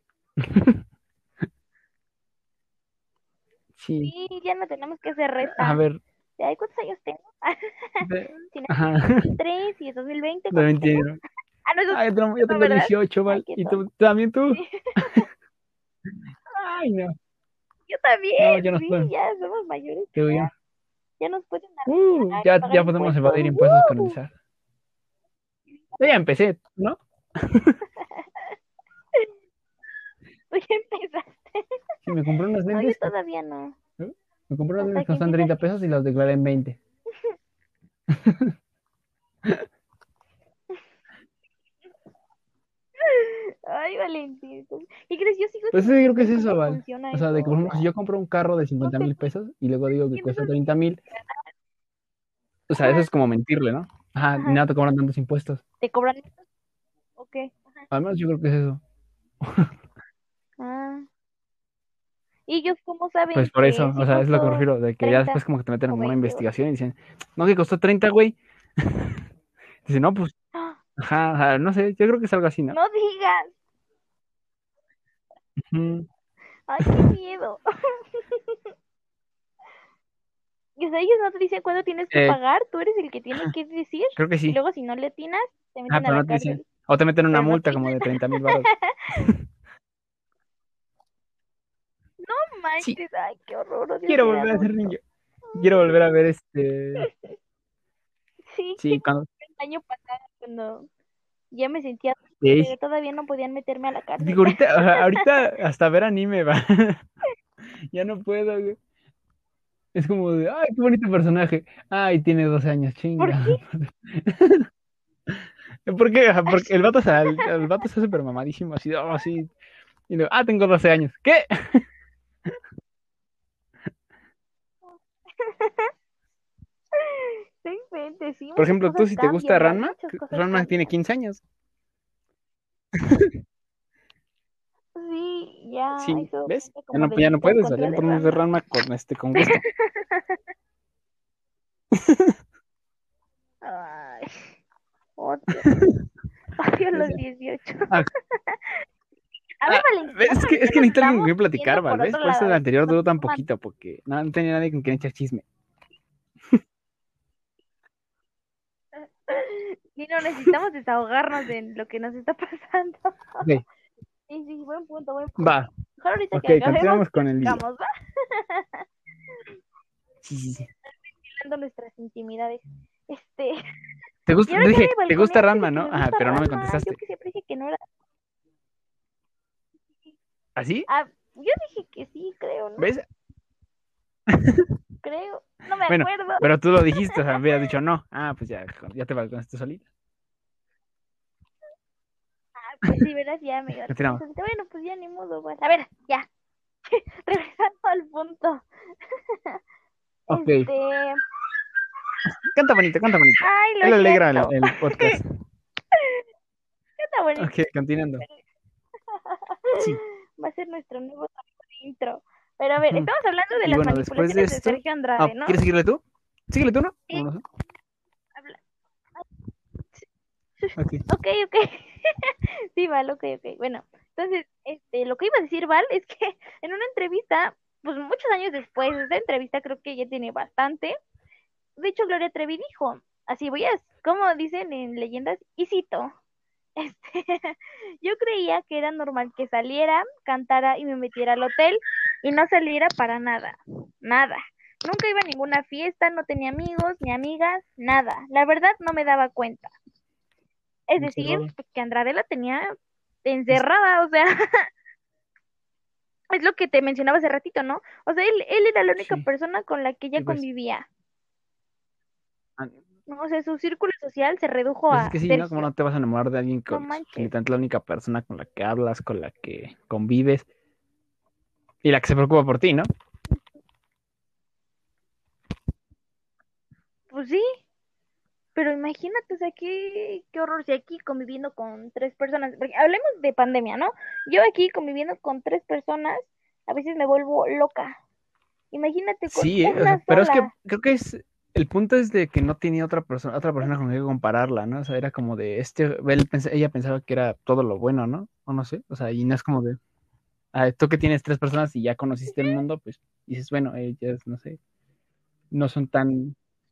Sí,
Sí, ya no tenemos que hacer
a
resta.
ver,
Ay, ¿cuántos años tengo?
de-
Si nací
ajá,
en 2003 y es 2020,
de
¿cuántos tengo?
21.
Ah, no, eso es
Ah, yo
no,
tengo
¿verdad?
18,
Ay,
Val.
qué
¿Y
tonto.
tú también tú?
Sí.
Ay, no.
Yo
No,
también,
ya nos
sí,
pueden.
ya somos mayores de
Digo yo.
edad. Ya nos pueden arreglar y pagar
Ya podemos
impuestos.
evadir impuestos con el SAT. Yo ya empecé, ¿no?
Tú ya empezaste.
Sí, me compré unos
No, yo
lentes.
todavía no.
Me compré unos
Hasta
lentes que
que
costaban
empiece a
30 pesos y los declaré en 20.
Ay, Valentín. ¿Y crees? Yo sigo
Pues
sin
sí, creo que es
entender
eso,
cómo
Val.
funciona
O sea, de
eso.
que,
O
por
sea,
ejemplo, si yo compro un carro de
no
50
sé
mil
cómo
pesos y luego digo que
entiendo
cuesta
esos
30,000, o sea, eso
Ajá,
es como mentirle, ¿no? Ajá, ni
ajá.
nada te cobran tantos impuestos.
¿Te cobran eso? ¿O qué? Ajá.
Además, yo creo que es eso.
Ah. ¿Y ellos cómo
Pues
saben
por
que
eso,
sí
o sea, es lo que me
costó
refiero, de que ya después
30
como que te meten
o
en una
20 o
investigación y
10?
dicen, no, que costó 30, güey. Dice, no, pues,
¡Ah!
ajá, no sé, yo creo que es algo así, ¿no?
No digas.
Ujú.
Ay, qué miedo. Y o sea, ellos no te dicen cuándo tienes que
Eh,
pagar, tú eres el que tiene que decir.
creo que
Y
sí.
luego si no le atinas, te
Ah,
meten a
pero
la
no te dicen.
cárcel.
O te meten una
Pero no
multa
te
como
dicen.
de 30,000 baros.
No
Sí,
manches, ay, qué horror, odio
quiero
ser
volver a ser
adulto.
niño. Quiero volver a ver
Sí,
Sí, cuando.
el año pasado cuando ya me sentía adulta, pero
Sí.
todavía no podían meterme a la cárcel.
Digo, ahorita, o sea, ahorita hasta ver anime va. Ya no puedo, güey. Es como de, ay, qué bonito personaje. Ay, tiene 12 años,
¿Por qué?
chinga. ¿Por qué? Ajá, porque el vato, o sea, el vato está súper mamadísimo, así, así. Y luego, tengo 12 años. ¿Qué?
No inventes, sí,
Por
muchas
ejemplo, tú
cosas
si te gusta
cambian, Val,
Ranma,
muchas cosas
Ranma tiene
cambian.
15 años.
Sí, ya
Sí,
hizo
¿ves?
cuenta
Ya
como
no,
de
ya no
vista en
puedes, ya
contra
no
de
podemos ver
Ranma.
Ranma con gusto.
Ay, odio, odio los 18.
Ah,
A ver, Valentina,
es
pero
que,
ya
es que
nos
necesito alguien con
estamos
quien platicar,
yendo
¿val?
por
¿Ves?
otro
Por eso
lado. A
el
ver,
anterior duró tan
continúa.
poquito, porque no tenía nadie con quien echar chisme.
Sí, no necesitamos desahogarnos de lo que nos está pasando.
Ok,
Sí, sí, buen punto, buen punto.
va.
Mejor ahorita
Ok,
que acabemos,
continuamos con el día.
platicamos, ¿va?
Sí, sí, sí.
Hablando nuestras intimidades. Este,
¿Te
y
gusta?
ahora
Te
ya
dije,
me
¿te gusta
balconeaste
Ranma,
de que
no?
me
Ajá,
gusta
pero no me
Ranma. Yo
contestaste.
que siempre dije que no era.
¿Así?
Ah, yo dije que sí, creo, ¿no?
¿Ves?
Creo, no me
Bueno,
acuerdo.
pero tú lo dijiste, o sea, habías dicho no. Ah, pues ya te balconaste solita.
Ah, pues sí, verás, ya me balconeé
Continuamos.
solita. Bueno, pues ya ni modo, pues. A ver, ya. Regresando al punto.
Ok,
Este,
canta bonito, canta bonito.
ay,
Él
lo
alegra
siento.
el podcast.
Está bonito.
Ok, continuando. Sí.
Va a ser nuestro nuevo intro. Pero a ver,
Ujú.
estamos hablando de
Y
las
bueno, después de
manipulaciones de
esto,
Sergio Andrade, ¿no?
¿quieres seguirle tú? Síguele tú, ¿no?
Sí,
No sé.
habla-
Ok.
Ok, ok. Sí, Val, ok, ok. Bueno, entonces, lo que iba a decir, Val, es que en una entrevista, pues muchos años después, esta entrevista creo que ya tiene bastante. De hecho, Gloria Trevi dijo, así voy a, como dicen en leyendas, y cito, este, yo creía que era normal que saliera, cantara y me metiera al hotel y no saliera para nada, nada. Nunca iba a ninguna fiesta, no tenía amigos ni amigas, nada. La verdad no me daba cuenta. Es decir,
Encerrado.
pues, que Andrade la tenía encerrada, o sea, es lo que te mencionaba hace ratito, ¿no? O sea, él era la única
Sí.
persona con la que ella
Y pues,
convivía,
ah,
¿no? O sea, su círculo social se redujo
pues es
a
que sí, ¿no? ¿Cómo
Sergio.
no te vas a enamorar de alguien
No
con pues,
manches.
literalmente la única persona con la que hablas, con la que convives y la que se preocupa por ti, ¿no?
Pues sí, pero imagínate, o sea, qué horror si aquí conviviendo con tres personas, porque hablemos de pandemia, ¿no? Yo aquí conviviendo con tres personas, a veces me vuelvo loca. Imagínate con
Sí, o sea,
una
pero es que
sola.
creo que el punto es de que no tenía otra persona con la que compararla, ¿no? O sea, era como de ella pensaba que era todo lo bueno, ¿no? O no sé, o sea, y no es como de, tú que tienes tres personas y ya conociste el mundo, pues dices, bueno, ellas, no sé, no son tan,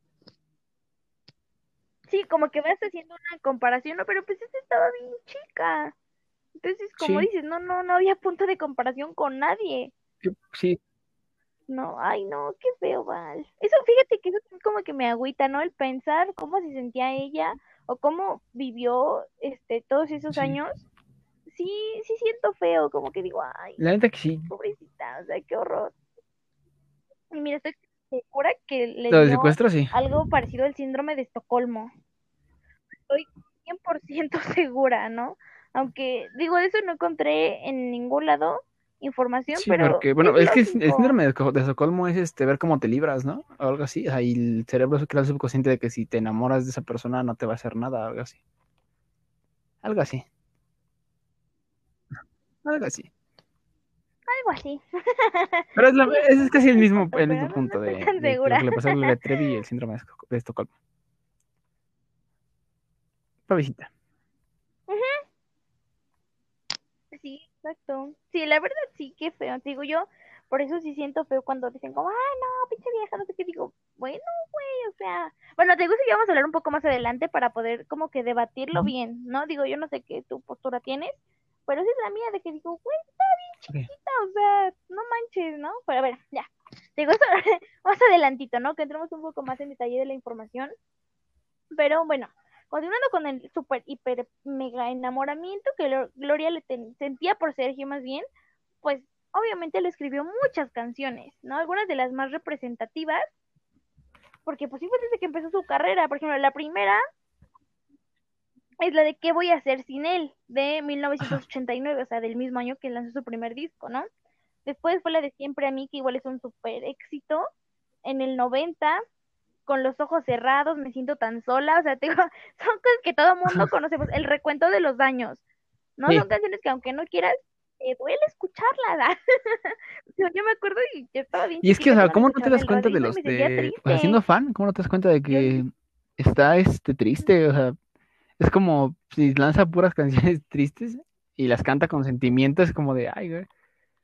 Sí, como que vas haciendo una comparación, ¿no? Pero pues esta estaba bien chica. Entonces, como
sí,
dices, no había punto de comparación con nadie.
sí,
No, ay, no, qué feo, Val. Eso, fíjate que eso también como que me agüita, ¿no? El pensar cómo se sentía ella o cómo vivió, todos esos
sí.
años. Sí, sí siento feo, como que digo, ay,
La neta que sí.
pobrecita, o sea, qué horror. Y mira, estoy segura que le
Lo del
dio
secuestro, sí.
algo parecido al síndrome de Estocolmo. Estoy 100% segura, ¿no? Aunque, digo, eso no encontré en ningún lado información,
Sí,
pero
porque,
es
bueno, es que el
lógico.
síndrome de Estocolmo es ver cómo te libras, ¿no? O algo así. O sea, y el cerebro se crea el subconsciente de que si te enamoras de esa persona no te va a hacer nada, algo así. Algo así. Algo así.
Algo así.
Pero
Sí,
es casi
exacto,
el
pero
mismo
no
punto
estoy tan
de lo que
segura.
le pasó a Gloria Trevi y el síndrome de Estocolmo. Pavecita.
Sí, exacto. Sí, la verdad sí, qué feo. Te digo yo, por eso sí siento feo cuando dicen como, ay, no, pinche vieja, no sé qué. Digo, bueno, güey, o sea. Bueno, te digo, sí, vamos a hablar un poco más adelante para poder como que debatirlo
Ujú.
bien, ¿no? Digo, yo no sé qué tu postura tienes, pero esa es la mía de que digo, güey,
Ok.
chiquita, o sea, no manches, ¿no? Pero a ver, ya. Te digo, eso más adelantito, ¿no? Que entremos un poco más en detalle de la información. Pero bueno, continuando con el super, hiper, mega enamoramiento que Gloria sentía por Sergio más bien, pues obviamente le escribió muchas canciones, ¿no? Algunas de las más representativas, porque pues sí fue desde que empezó su carrera. Por ejemplo, la primera es la de ¿Qué voy a hacer sin él? De
Ajá.
1989, o sea, del mismo año que lanzó su primer disco, ¿no? Después fue la de Siempre a mí, que igual es un super éxito, en el 90, con los ojos cerrados, me siento tan sola, o sea, te digo, son cosas que todo mundo
Ajá.
conocemos, el recuento de los daños, ¿no?
Sí.
Son canciones que aunque no quieras, te duele escucharlas. Yo me acuerdo y yo estaba bien
Y es que, o
chiquita
sea,
cuando la
¿cómo no te
escuchaba en
das
el
cuenta de
radio y
los
me sentía
o sea, siendo
triste.
fan, ¿cómo no te das cuenta de
Yo,
que está triste? O sea, es como si lanza puras canciones tristes y las canta con sentimiento, es como de, ay, güey,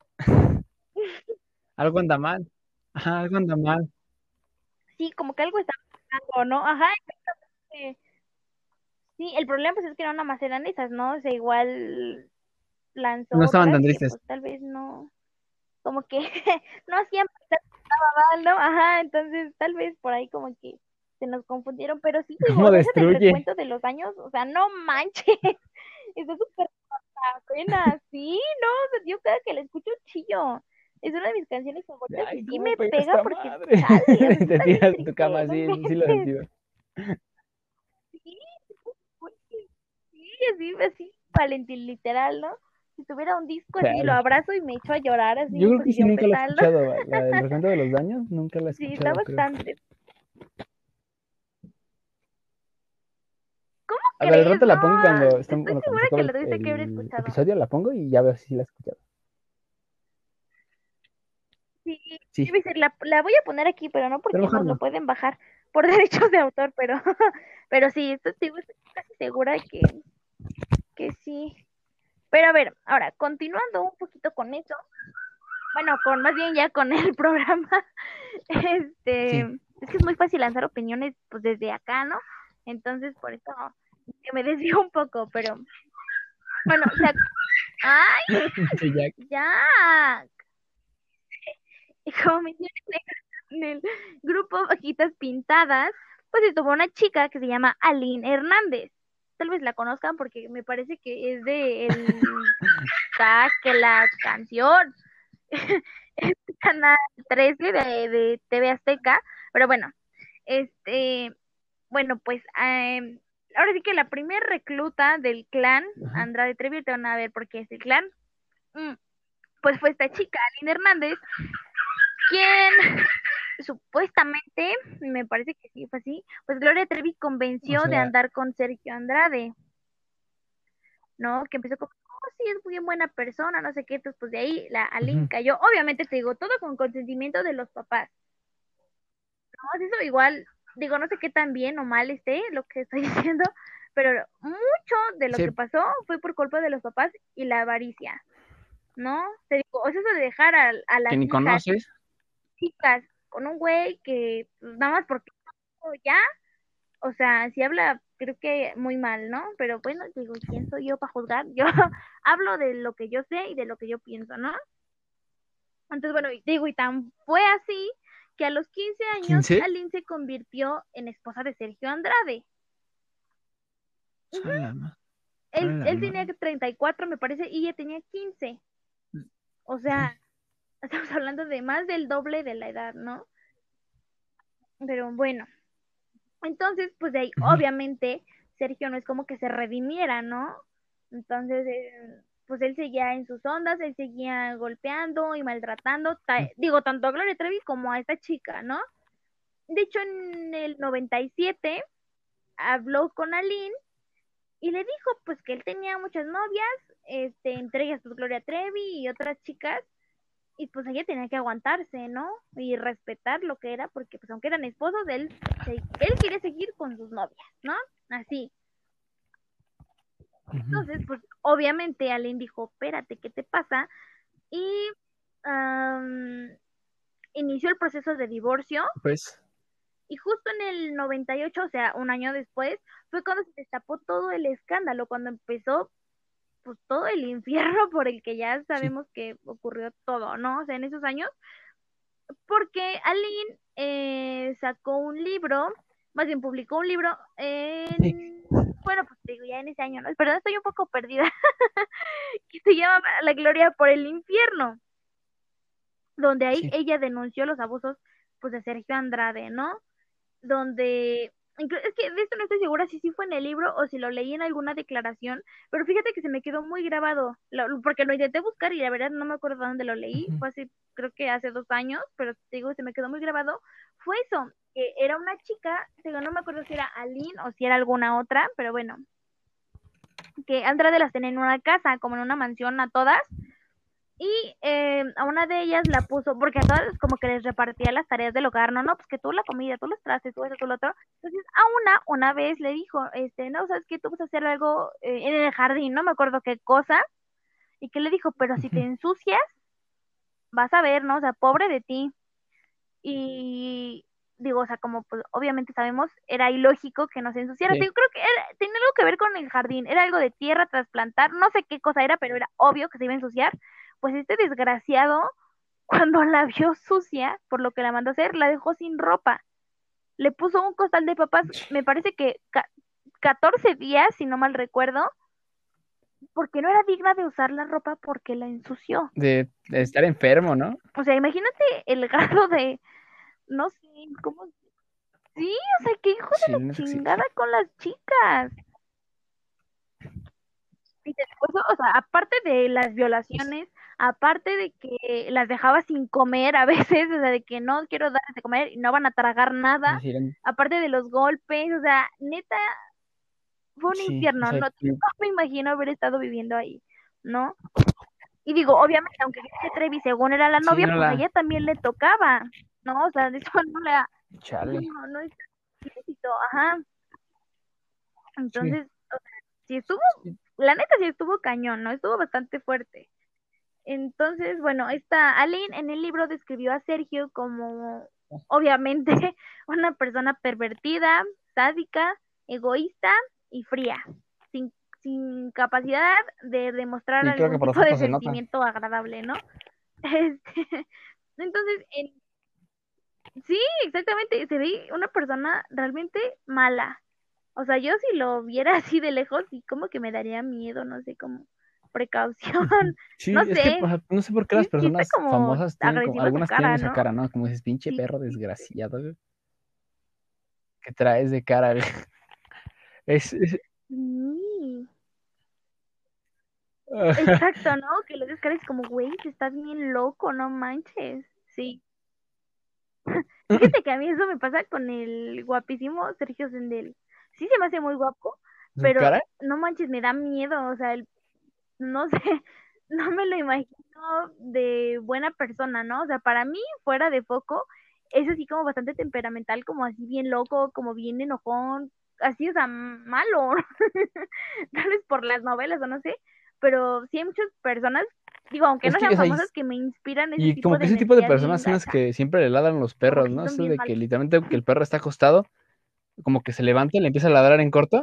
algo anda mal. Ajá, algo anda mal.
sí, como que algo está pasando, ¿no? Ajá, exactamente. Sí, el problema pues es que no nada más eran esas, ¿no? O sea, igual lanzó
No estaban
otras
tan
que
tristes.
pues tal vez no, como que no hacían mal, ¿no? Ajá, entonces tal vez por ahí como que se nos confundieron, pero sí, digo,
¿Cómo
o sea, esa del
destruye?
recuento de los años, o sea, no manches, está súper pena, sí, no, o sea, yo cada que la escucho chillo, es una de mis canciones favoritas y
Ay,
sí
¿cómo
me
pega
pega
esta
porque
madre?
chale, o sea, sí
Te
está bien
tiras en tu
triste,
cama,
no
sí, sí lo he
inventes,
sentido.
sí, sí, así, así, Valentín, literal, ¿no? Si tuviera un disco así, lo
Chale.
abrazo y me echo a llorar así
Yo
en
creo que sí,
posición
nunca la he
fetal, ¿no?
escuchado. La del recuento de los daños, nunca la he
Sí, está
escuchado, creo.
bastante. ¿Cómo
A ver, al
crees?
rato
No,
la pongo cuando
estoy
cuando
segura
se acabe
que lo tuviste que haber
el
escuchado.
episodio, la pongo y ya veo si la he escuchado.
Sí,
Sí,
iba a decir, la voy a poner aquí, pero no porque
pero
nos lo
bajarlo.
pueden bajar por derechos de autor, pero sí, esto sí, estoy casi segura que sí. Pero a ver, ahora, continuando un poquito con eso, bueno, más bien ya con el programa,
Sí.
es que es muy fácil lanzar opiniones pues desde acá, ¿no? Entonces, por eso que me desvío un poco, pero bueno, ¡ay,
Sí, Jack.
ya! Y como mencioné en el grupo Hojitas Pintadas, pues estuvo una chica que se llama Aline Hernández. Tal vez la conozcan porque me parece que es de el que la canción. Es Canal 13 de TV Azteca, pero bueno, bueno, pues ahora sí que la primera recluta del clan
Ajá.
Andrade Trevi, te van a ver por qué es el clan, mm, pues fue esta chica, Aline Hernández, quien supuestamente, me parece que sí fue así, pues Gloria Trevi
O
convenció de
sea,
andar con Sergio Andrade, ¿no? Que empezó como, oh, sí, es muy buena persona, no sé qué, entonces pues de ahí la Aline
ujú,
cayó, obviamente te digo, todo con consentimiento de los papás, ¿no? Eso igual, digo, no sé qué tan bien o mal esté lo que estoy diciendo, pero mucho de lo que
sí,
pasó fue por culpa de los papás y la avaricia, ¿no? Te digo, o sea, eso de dejar a
que
las
ni
hijas
conoces.
chicas con un güey que pues, nada más porque ya, o sea, si habla, creo que muy mal, ¿no? Pero bueno, digo, ¿quién soy yo para juzgar? Yo hablo de lo que yo sé y de lo que yo pienso, ¿no? Entonces, bueno, y digo, y tan fue así que a los 15 años
15.
Aline se convirtió en esposa de Sergio Andrade. Ujú.
Salama,
Él
salama.
tenía 34, me parece, y ella tenía 15. O sea, estamos hablando de más del doble de la edad, ¿no? Pero bueno, entonces, pues de ahí,
Ujú,
obviamente, Sergio no es como que se redimiera, ¿no? Entonces, pues él seguía en sus ondas, él seguía golpeando y maltratando,
ujú.
digo, tanto a Gloria Trevi como a esta chica, ¿no? De hecho, en el 97 habló con Aline y le dijo, pues, que él tenía muchas novias, entre ellas, pues, Gloria Trevi y otras chicas, y pues ella tenía que aguantarse, ¿no? Y respetar lo que era, porque pues aunque eran esposos, él quería seguir con sus novias, ¿no? Así.
Ujú.
Entonces, pues obviamente Aline dijo, espérate, ¿qué te pasa? Y am, inició el proceso de divorcio
Pues,
y justo en el 98, o sea, un año después, fue cuando se destapó todo el escándalo, cuando empezó pues todo el infierno por el que ya
sí,
sabemos que ocurrió todo, ¿no? O sea, en esos años porque Aline sacó un libro, más bien publicó un libro
sí,
bueno, pues digo, ya en ese año, ¿no? Perdón, estoy un poco perdida, que se llama La Gloria por el Infierno, donde ahí
sí.
ella denunció los abusos, pues, de Sergio Andrade, ¿no? Donde, es que de esto no estoy segura si sí fue en el libro o si lo leí en alguna declaración, pero fíjate que se me quedó muy grabado, porque lo intenté buscar y la verdad no me acuerdo dónde lo leí,
Ujú.
fue así, creo que hace 2 años, pero te digo, se me quedó muy grabado, fue eso, que era una chica, digo, no me acuerdo si era Aline o si era alguna otra, pero bueno, que Andrade las tenía en una casa, como en una mansión a todas, y a una de ellas la puso, porque a todas como que les repartía las tareas del hogar, no, no, pues que tú la comida, tú los trastes, tú eso, tú lo otro. Entonces a una vez le dijo, no, sabes que tú vas a hacer algo en el jardín, no me acuerdo qué cosa, y que le dijo, pero si te
Ujú.
ensucias, vas a ver, ¿no? O sea, pobre de ti. Y digo, o sea, como pues obviamente sabemos, era ilógico que no se ensuciara.
Sí.
Digo, creo que tenía algo que ver con el jardín, era algo de tierra trasplantar, no sé qué cosa era, pero era obvio que se iba a ensuciar. Pues este desgraciado cuando la vio sucia, por lo que la mandó a hacer, la dejó sin ropa. Le puso un costal de papas, me parece que 14 días, si no mal recuerdo, porque no era digna de usar la ropa porque la ensució.
De estar enfermo, ¿no?
O sea, imagínate el grado de, no sé, cómo, sí, o sea, qué hijo de
Sí,
la
la neta que sí.
chingada con las chicas. Y después, o sea, aparte de las
Es-
violaciones, aparte de que las dejaba sin comer a veces, o sea, de que no quiero darles de comer y no van a tragar
es
nada,
decir,
aparte de los golpes, o sea, neta, fue un
sí, o
infierno,
sea,
no, no me imagino haber estado viviendo ahí, ¿no? Y digo, obviamente, aunque Gloria Trevi según era la
Sí,
novia,
no
pues a
la...
ella también le tocaba, ¿no? O sea, de eso no la,
Chale.
no es ilícito, ajá.
Sí,
Entonces, o sea, sí estuvo,
sí.
la neta sí estuvo cañón, ¿no? Estuvo bastante fuerte. Entonces, bueno, esta Aline en el libro describió a Sergio como, obviamente, una persona pervertida, sádica, egoísta y fría, sin, sin capacidad de demostrar
Y creo que
algún
por las
tipo de
fotos se nota.
sentimiento agradable, ¿no? Este, entonces, sí, exactamente, se ve una persona realmente mala. O sea, yo si lo viera así de lejos, sí como que me daría miedo, no sé, como precaución,
Ujú.
no
Sí, es que o
sé,
sea, no sé por qué las
sí, sí está
personas
como
famosas tienen como,
agresiva su
algunas tienen
cara,
esa
¿no?
cara, ¿no? Como dices, pinche
Sí,
perro desgraciado, güey, que traes de cara, güey. Es...
sí, exacto, ¿no? Que lo ves cara y es como, güey, te está bien loco, no manches. Sí. Fíjate que a mí eso me pasa con el guapísimo Sergio Sendel. Sí se me hace muy guapo,
¿Su
pero
cara?
no manches, me da miedo, o sea, no sé, no me lo imagino de buena persona, ¿no? O sea, para mí, fuera de foco, es así como bastante temperamental, como así bien loco, como bien enojón, así, o sea, malo, tal vez por las novelas o no sé, pero sí hay muchas personas, digo, aunque
Es
no
que,
sean
o sea,
famosas, que me inspiran ese
y
tipo
como
de
que ese tipo de
energía bien
personas son las
gacha,
que siempre le ladran los
como
perros,
que sí
¿no?
son
Eso
bien
de que
malos.
literalmente que el perro está acostado, como que se levanta y le empieza a ladrar en corto.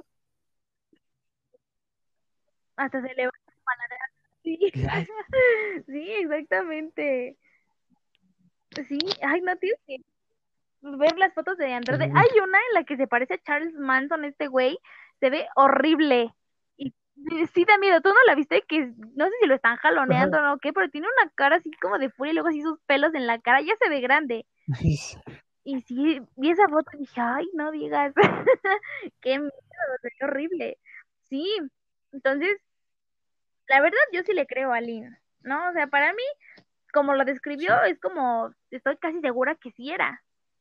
Hasta se levanta para sí,
Y, ay,
sí, exactamente. Sí, ay, no, tío, ver las fotos de Andrade. Hay una en la que se parece a Charles Manson, este güey. Se ve horrible. Y sí da miedo. ¿Tú no la viste? Que no sé si lo están jaloneando
ajá.
o no, qué, pero tiene una cara así como de furia y luego así sus pelos en la cara. Ya se ve grande. Y sí, vi esa foto y dije, ay, no digas. Qué miedo, se ve horrible. Sí, entonces, la verdad, yo sí le creo a Lynn, ¿no? O sea, para mí, como lo describió,
Sí.
es como, estoy casi segura que sí era.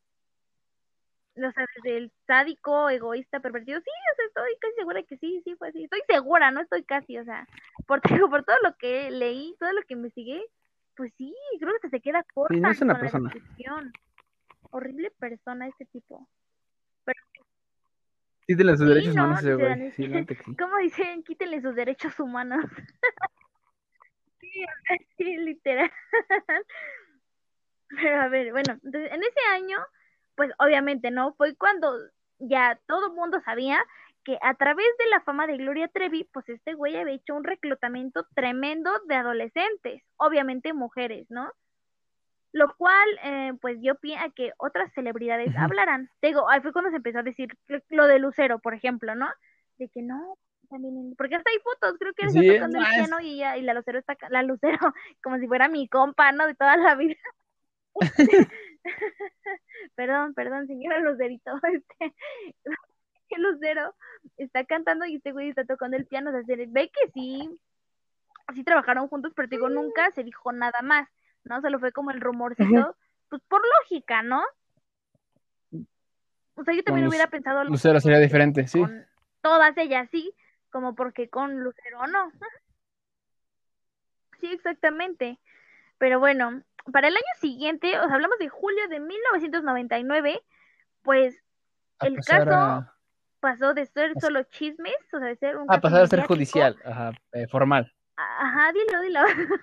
O sea, desde el sádico, egoísta, pervertido, sí, o sea, estoy casi segura que sí, sí fue así. Estoy segura, no estoy casi, o sea, por, te digo, por todo lo que leí, todo lo que investigué, pues sí, creo que se queda
Sí,
corta
no es una
con la
persona.
descripción. Horrible persona este tipo. Pero
Sí, tiene sus
sí,
derechos humanos
no,
ese güey.
dicen,
Sí, la neta que sí.
¿cómo dicen? Quítenle sus derechos humanos. Sí, sí, literal. Pero a ver, bueno, entonces en ese año, pues obviamente, ¿no? Fue cuando ya todo el mundo sabía que a través de la fama de Gloria Trevi, pues este güey había hecho un reclutamiento tremendo de adolescentes, obviamente mujeres, ¿no? Lo cual, pues dio pie a que otras celebridades
Ujú.
hablaran. Te digo, ahí fue cuando se empezó a decir lo de Lucero, por ejemplo, ¿no? De que no, también, porque hasta hay fotos, creo que él está
Sí,
tocando
no,
el piano y ella, y la Lucero está, la Lucero, como si fuera mi compa, ¿no? De toda la vida. Perdón, perdón, señora Lucerito, que Lucero está cantando y este güey está tocando el piano, o sea, se ve que sí, sí trabajaron juntos, pero te digo, nunca se dijo nada más, ¿no? Solo fue como el
Ujú.
rumorcito, pues por lógica, ¿no? O sea, yo
Con
también hubiera pensado lo
Lucero
mismo
sería
de que
diferente, sí.
con todas ellas sí, como porque con Lucero no. Sí, exactamente. Pero bueno, para el año siguiente, o sea, hablamos de julio de 1999, pues
A
el
pasar
caso
a...
pasó de ser solo chismes, o sea, de ser un
A
caso
pasar a ser
mediático.
judicial, ajá, formal.
Ajá, dilo, dilo.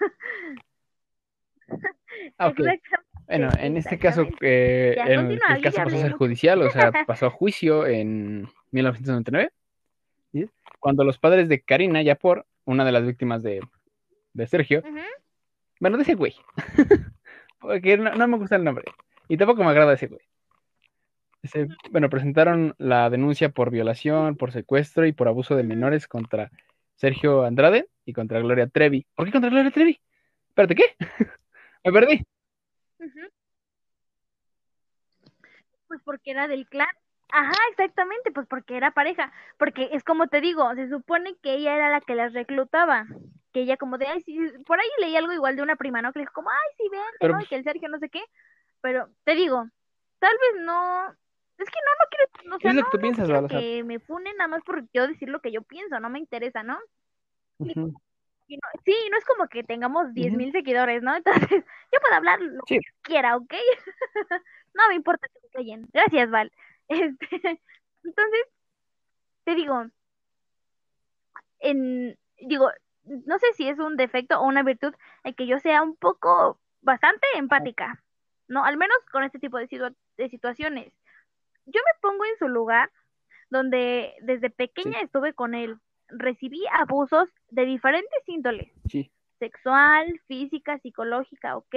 Ah, ok. Bueno,
Exactamente,
en este caso,
exactamente. Ya, continúa,
el
yo
caso
ya
pasó a
hablé
ser
mucho.
judicial, o sea, pasó a juicio en 1999, ¿sí? Cuando los padres de Karina Yapor, una de las víctimas de Sergio,
Ujú,
bueno, de ese güey, porque no, no me gusta el nombre, y tampoco me agrada ese güey. Bueno, presentaron la denuncia por violación, por secuestro y por abuso de
ujú,
menores contra Sergio Andrade y contra Gloria Trevi. ¿Por qué contra Gloria Trevi? Espérate, ¿qué? Me perdí.
ujú. Pues porque era del clan. Ajá, exactamente, pues porque era pareja. Porque es como te digo, se supone que ella era la que las reclutaba. Que ella como de, ay, sí, por ahí leí algo igual de una prima, ¿no? Que le dijo como, ay, sí, vente,
Pero
¿no? Y
pues,
que el Sergio no sé qué. Pero te digo, tal vez no. Es que no, no quiero, o
¿qué
sea,
es
no,
lo que tú
no
piensas,
quiero
Val? O sea,
que me funen nada más por yo decir lo que yo pienso, no me interesa, ¿no?
ujú.
Y no, sí, no es como que tengamos
Ujú.
10,000 seguidores, ¿no? Entonces, yo puedo hablar lo
Sí,
que quiera, ¿ok? No me importa que me callen. Gracias, Val. Entonces, te digo, digo, no sé si es un defecto o una virtud el que yo sea un poco bastante empática, ¿no? Al menos con este tipo de situaciones. Yo me pongo en su lugar, donde desde
sí,
pequeña estuve con él. Recibí abusos de diferentes índoles,
sí.
sexual, física, psicológica, ¿ok?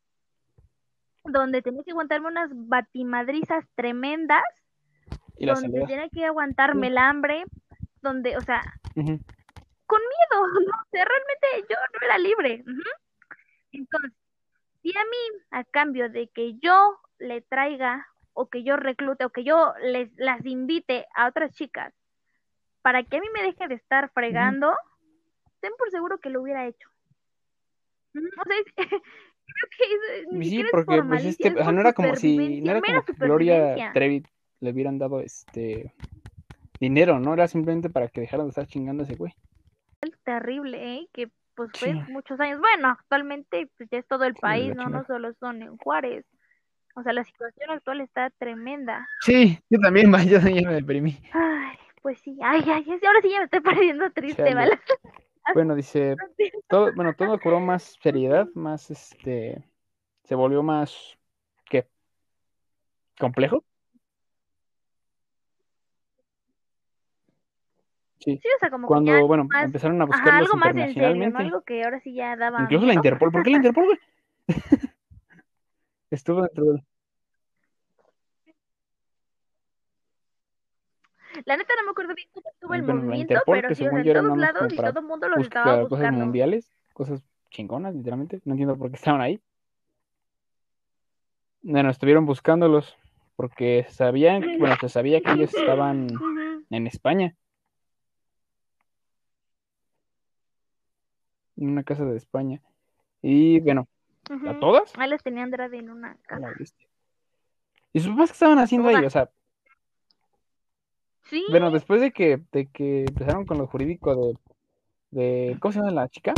Donde tenía que aguantarme unas batimadrizas tremendas,
Y la
donde
soledad.
tenía que aguantarme
Sí.
el hambre, donde, o sea,
Ujú.
con miedo, ¿no? O sea, realmente yo no era libre. Ujú. Entonces, si a mí, a cambio de que yo le traiga, o que yo reclute, o que yo las invite a otras chicas, para que a mí me deje de estar
Ujú.
fregando, ten por seguro que lo hubiera hecho. Ujú. O sea, creo que ni
Sí,
siquiera es
porque
por
pues
malicia, es
o sea,
por
no
supervivencia,
era
mera
como que Gloria
supervivencia.
Trevi le hubieran dado dinero, ¿no? Era simplemente para que dejaran de estar chingando a ese güey.
Terrible, ¿eh? Que pues
Sí,
fue muchos años. Bueno, actualmente pues ya es todo el
sí, de
país,
la
¿no? No
chingada.
solo son en Juárez. O sea, la situación actual está tremenda.
Sí, yo también, yo también me deprimí.
Ay, pues sí, ay, ahora sí ya me estoy poniendo triste,
Chale.
¿vale?
Bueno, dice, todo cobró más seriedad, más se volvió más, ¿qué? ¿Complejo? Sí.
Sí, o sea, como que ya
Cuando,
algo
bueno,
más,
empezaron a
ajá,
buscarlos
algo más en serio, ¿no?
internacionalmente,
Algo que ahora sí ya daba
incluso la
miedo.
Interpol. ¿Por qué la Interpol, güey? Estuvo dentro del...
La neta no me acuerdo bien cómo estuvo el
Bueno, la
movimiento,
Interpol,
pero
que
sí, o sea,
según yo
en
era
todos
nada más
lados
como
y
para
todo el mundo los estaba
buscar cosas
buscando.
mundiales, cosas chingonas, literalmente. No entiendo por qué estaban ahí. Bueno, estuvieron buscándolos porque bueno, se sabía que ellos estaban
Ujú,
en España, en una casa de España. Y bueno, ¿a
ujú.
todas?
Ahí las tenía Andrade en una
A la
casa.
bestia. ¿Y sus papás qué estaban haciendo ahí?
Todas.
O sea,
Sí,
bueno, después de que empezaron con lo jurídico ¿cómo se llama la chica?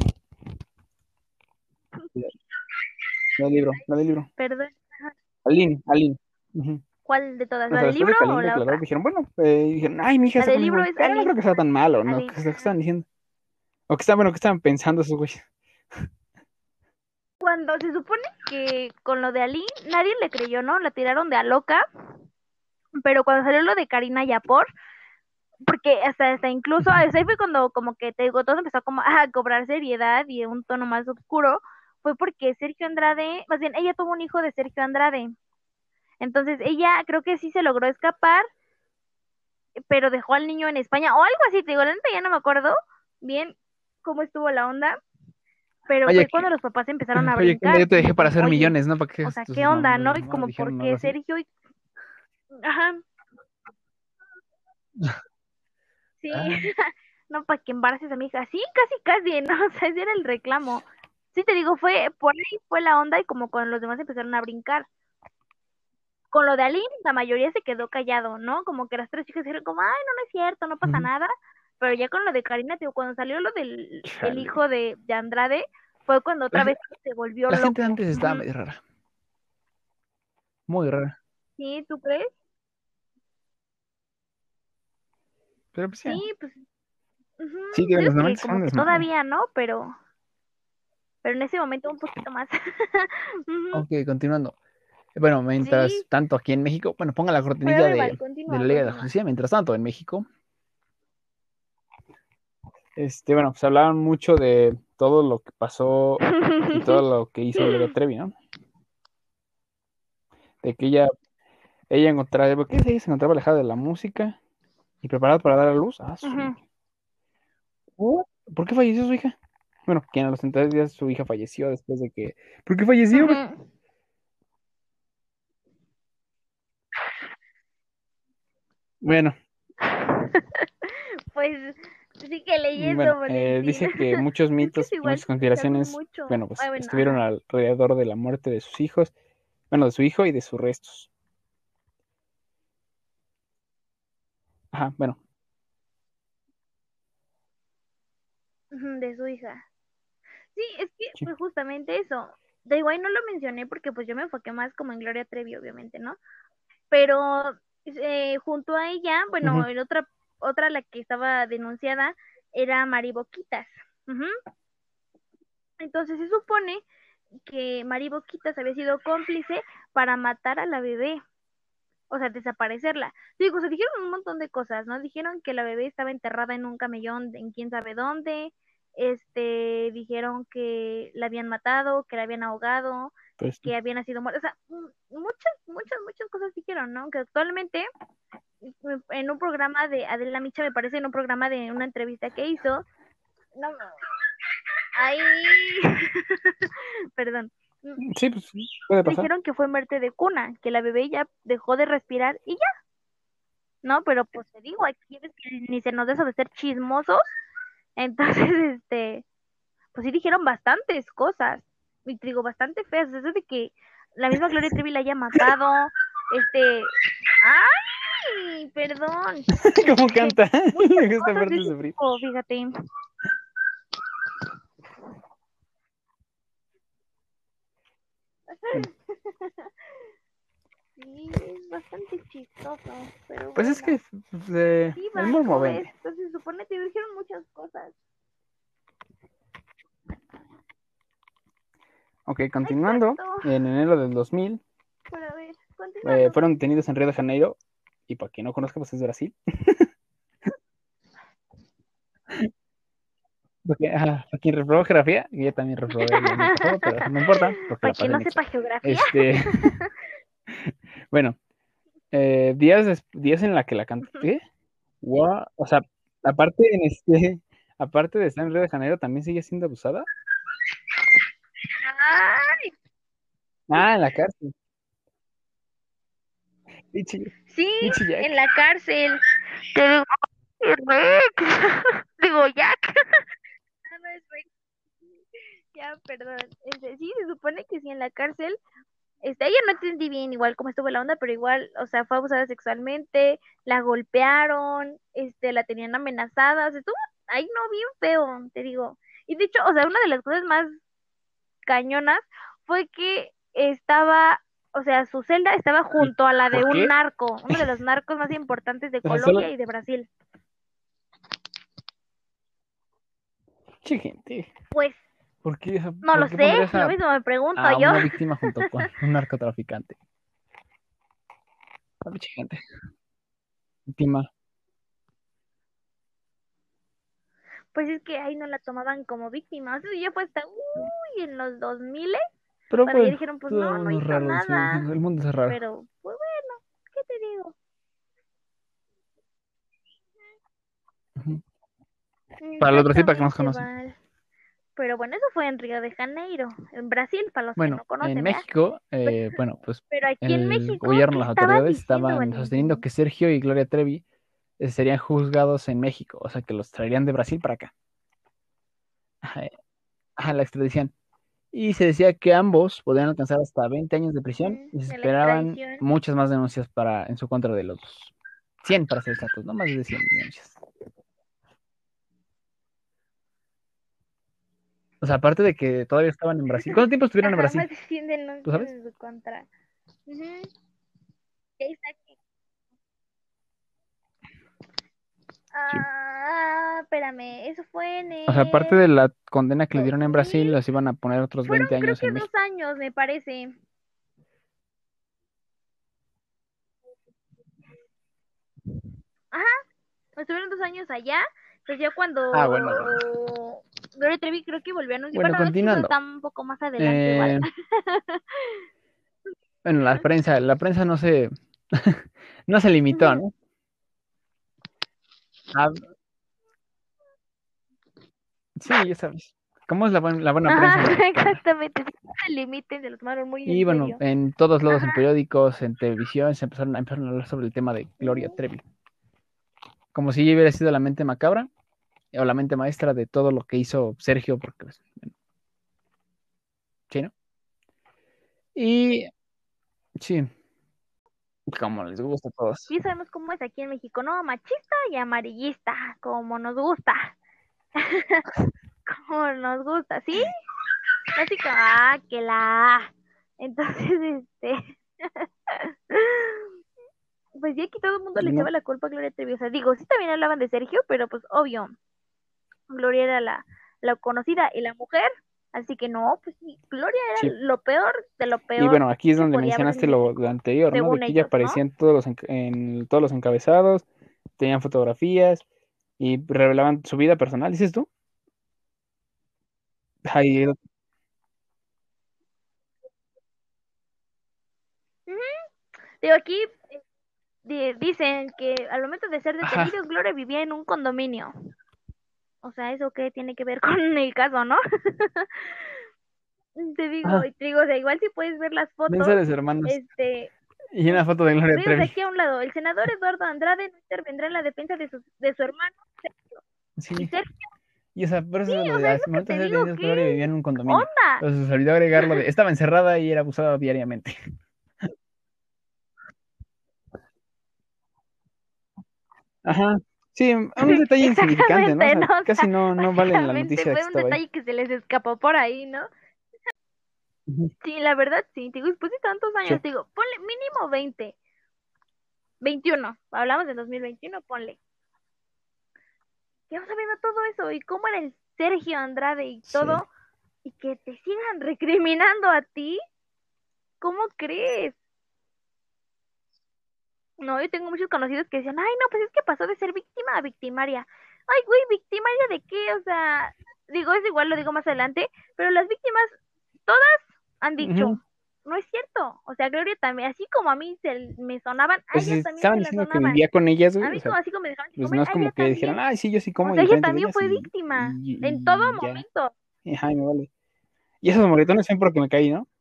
La del libro.
perdón.
Aline. Ujú.
¿Cuál de todas?
O
¿La
sea,
del
después de
libro
que
o
Aline
la
declaró,
otra?
dijeron, bueno, dijeron, ay, mi hija
La
está
del
con ese
libro
güey.
es
No creo
Aline.
que sea tan malo, ¿no?
Aline.
¿Qué estaban diciendo? O que estaban, bueno, ¿qué estaban pensando esos güeyes?
Cuando se supone que con lo de Ali, nadie le creyó, ¿no? La tiraron de a loca, pero cuando salió lo de Karina Yapor, porque hasta incluso, o sea, ahí fue cuando como que te digo, todo empezó como a cobrar seriedad y un tono más oscuro, fue porque Sergio Andrade, más bien, ella tuvo un hijo de Sergio Andrade, entonces ella creo que sí se logró escapar, pero dejó al niño en España, o algo así, te digo, la neta ya no me acuerdo bien cómo estuvo la onda, pero
Oye,
fue cuando los papás empezaron a
oye, ¿qué onda?
brincar
Yo te
y
dejé para
dijeron,
hacer
oye,
millones, ¿no? ¿Para qué
o sea,
tus
¿qué onda, no? Y
mamás
como,
dijeron
¿por
algo
qué
así?
Sergio? Ajá, sí,
Ah,
no, para que embaraces a mi hija. Sí, casi, ¿no? O sea, ese era el reclamo. Sí, te digo, por ahí fue la onda y como con los demás empezaron a brincar. Con lo de Aline, la mayoría se quedó callado, ¿no? Como que las tres chicas dijeron como, ay, no, no es cierto, no pasa
ujú.
nada. Pero ya con lo de Karina, te digo, cuando salió lo del el
Chale.
hijo de Andrade, fue cuando
La,
otra vez se volvió
la gente de
loco.
antes estaba
Ujú.
medio rara, muy rara.
Sí, ¿tú crees?
Pero pues
Sí,
ya.
pues, ujú.
Sí, que de
Digo
los
que
90 fue
como
un
que
desmadre.
todavía, ¿no? Pero en ese momento un poquito más. Ujú.
Ok, continuando. Bueno, mientras
Sí,
tanto aquí en México, bueno, ponga la
pero a
cortinilla
ver, Val,
de la
continúa,
Liga de la
continúa.
Justicia. Mientras tanto, en México, bueno, se hablaban mucho de todo lo que pasó y todo lo que hizo Gloria Trevi, ¿no? De que ella encontraba, ¿por qué ella se encontraba alejada de la música y preparada para dar a luz? Ah,
Ujú,
¿Por qué falleció su hija? Bueno, que a los 30 días su hija falleció después de que... ¿Por qué falleció, güey?
ujú.
Bueno,
Pues sigue leyendo,
bueno,
Valentín.
dice que muchos
Es que es
mitos y
igual
muchas
se escucharon
conspiraciones,
mucho.
bueno,
Ay,
pues
bueno,
estuvieron
ajá.
alrededor de la muerte de sus hijos, bueno, de su hijo y de sus restos. Ajá, bueno,
Ujú, de su hija.
Sí.
fue justamente eso. De igual no lo mencioné porque pues yo me enfoqué más como en Gloria Trevi, obviamente, ¿no? Pero junto a ella, bueno,
Ujú.
otra la que estaba denunciada era Mari Boquitas. Ujú. Entonces se supone que Mari Boquitas había sido cómplice para matar a la bebé, o sea, desaparecerla. Digo, se dijeron un montón de cosas, ¿no? Dijeron que la bebé estaba enterrada en un camellón en quién sabe dónde, dijeron que la habían matado, que la habían ahogado,
Pues
que había nacido muerta, o sea, muchas cosas dijeron, ¿no? Que actualmente en un programa de Adela Micha, me parece, en un programa de una entrevista que hizo, no, ahí, perdón,
sí, pues puede pasar.
dijeron que fue muerte de cuna, que la bebé ya dejó de respirar y ya, ¿no? Pero pues te digo, aquí ves que ni se nos deja de ser chismosos, entonces, pues sí dijeron bastantes cosas, y te digo, bastante feas, eso de que la misma Gloria Trevi la haya matado, ay, perdón,
¿Cómo canta?
muchas
Me gusta
cosas de
verte
ese
sufrir.
tipo, fíjate.
Bueno,
Sí, es bastante chistoso, pero
pues es
bueno.
que
Sí,
el
va,
morbo
¿cómo ves?
vende.
Entonces se supone que dijeron muchas cosas.
Ok, continuando,
Exacto.
en enero del 2000
Pero a ver, continuando.
fueron detenidos en Río de Janeiro, y para quien no conozca, pues es Brasil. Porque, para quien reprobó geografía, y yo también reprobé el año pasado, pero eso no importa, porque
Para
la
quien
pasé
no
en
sepa
extra.
geografía.
Bueno, días en la que la canté, o sea, aparte de estar en Río de Janeiro, también sigue siendo abusada.
Ah,
Ah, en la cárcel. Pichi,
sí,
Pichi
en
Jack.
la cárcel. Te digo, Rex. Digo, Jack. Ah, no es Rex. Ya, perdón. Sí, se supone que sí, en la cárcel. Ella no entendí bien igual cómo estuvo la onda, pero igual, o sea, fue abusada sexualmente, la golpearon, la tenían amenazada, o sea, estuvo ahí no bien feo, te digo. Y de hecho, o sea, una de las cosas más cañonas fue que estaba, o sea, su celda estaba
¿Y
junto a la de
por
un
qué?
narco, uno de los narcos más importantes de
O sea, solo.
Colombia y de Brasil.
Che, gente.
Pues,
¿Por qué,
no lo sé,
pondrías
lo mismo me pregunto
a
yo.
una víctima junto con un narcotraficante? La pinche gente. Víctima.
Pues es que ahí no la tomaban como víctima, o sea, ya fue hasta, en los 2000
Pero
cuando ya
bueno,
dijeron, pues
todo
no,
el
no
mundo es
hizo
raro. Sí,
nada,
el mundo es raro.
pero pues bueno, ¿qué te digo?
Ujú. Para los Brasil, para que nos
Exactamente,
conocen.
Val. Pero bueno, eso fue en Río de Janeiro, en Brasil, para los que
Bueno,
no
en
conocen, ¿verdad?
México,
Pero,
bueno, pues
pero aquí en
el
México,
gobierno,
¿qué
las
estaban
autoridades
diciendo,
estaban sosteniendo
Valentín?
que Sergio y Gloria Trevi serían juzgados en México, o sea, que los traerían de Brasil para acá, ajá, a la extradición. Y se decía que ambos podían alcanzar hasta 20 años de prisión y se
De la
esperaban
extradición.
muchas más denuncias en su contra de los 100 para ser exactos, no más de 100 denuncias. O sea, aparte de que todavía estaban en Brasil. ¿Cuánto tiempo estuvieron en
Ajá,
Brasil?
más de 100
¿Tú
denuncias
sabes?
en su contra. Ujú. Y ahí está que-
Sí.
Espérame, eso fue en
O sea, aparte de
el
la condena que le dieron en
2000.
Brasil, les iban a poner otros
Fueron
20
creo
años en
que 2
México.
años, me parece. Ajá, estuvieron 2 años allá. Pues ya
Ah, bueno, bueno.
cuando Gloria Trevi creo que volvió a anunciar.
Bueno,
Bueno, es que eso
continuando.
está un poco más adelante igual.
Eh, bueno, la prensa no se limitó, ¿no? Ah, sí, ya sabes. ¿Cómo es la buena prensa
Ajá,
mexicana?
exactamente. Sí, no se limiten, se lo tomaron muy
Y
en
bueno,
serio.
en todos lados, en
Ajá.
periódicos, en televisión, empezaron a hablar sobre el tema de Gloria
Ujú.
Trevi. Como si ella hubiera sido la mente macabra o la mente maestra de todo lo que hizo Sergio, porque, pues, bueno, sí, ¿no? Y sí, como les gusta a todos.
Sí, sabemos cómo es aquí en México, ¿no? Machista y amarillista, como nos gusta. Como nos gusta, ¿sí? Así que la... Entonces, pues ya que todo el mundo le echaba la culpa a Gloria Trevi. O sea, digo, sí también hablaban de Sergio, pero pues obvio, Gloria era la conocida y la mujer. Así que no, pues sí, Gloria era lo peor de lo peor.
Y bueno, aquí es donde mencionaste lo anterior, ¿no? De que ella aparecía en todos los encabezados, tenían fotografías y revelaban su vida personal, ¿dices tú? Ay,
digo, aquí dicen que al momento de ser detenidos, Gloria vivía en un condominio. O sea, ¿eso qué tiene que ver con el caso, no? Te digo, o sea, igual si puedes ver las fotos.
Mensajes, hermanos. Y una foto de Gloria Trevi.
Aquí a un lado, el senador Eduardo Andrade no intervendrá en la defensa de su hermano Sergio.
Sí.
Y Sergio,
y o sea, por eso
sí,
lo
o
de
sea,
las momentos de detenidos, Gloria vivía en un condominio.
¡Onda!
Entonces se olvidó agregarlo de estaba encerrada y era abusada diariamente. Ajá. Sí, un detalle insignificante, ¿no? O sea,
¿no?
casi no vale la noticia
fue
que
un
estaba
detalle
ahí.
que se les escapó por ahí, ¿no? Sí, la verdad sí, digo, después de tantos años,
Sí.
digo, ponle mínimo 20, 21, hablamos de 2021, ponle. Que vamos sabiendo todo eso, y cómo era el Sergio Andrade y todo, y que te sigan recriminando a ti, ¿cómo crees? No, yo tengo muchos conocidos que decían, ay, no, pues es que pasó de ser víctima a victimaria. Ay, güey, ¿victimaria de qué? O sea, digo, es igual, lo digo más adelante, pero las víctimas, todas han dicho, no es cierto. O sea, Gloria también, así como a mí me sonaban, a
Pues
ellas también
estaban
se las
diciendo que
sonaban.
vivía con ellas, güey.
A mí
O sea,
así como me dejaban
pues
comer,
no es
a
como
ella
que
también.
dijeran, ay, sí, yo sí como
O sea, ella
diferente de
también
ellas.
fue víctima, en todo momento.
Ay, me vale. Y esos moretones son porque me caí, ¿no?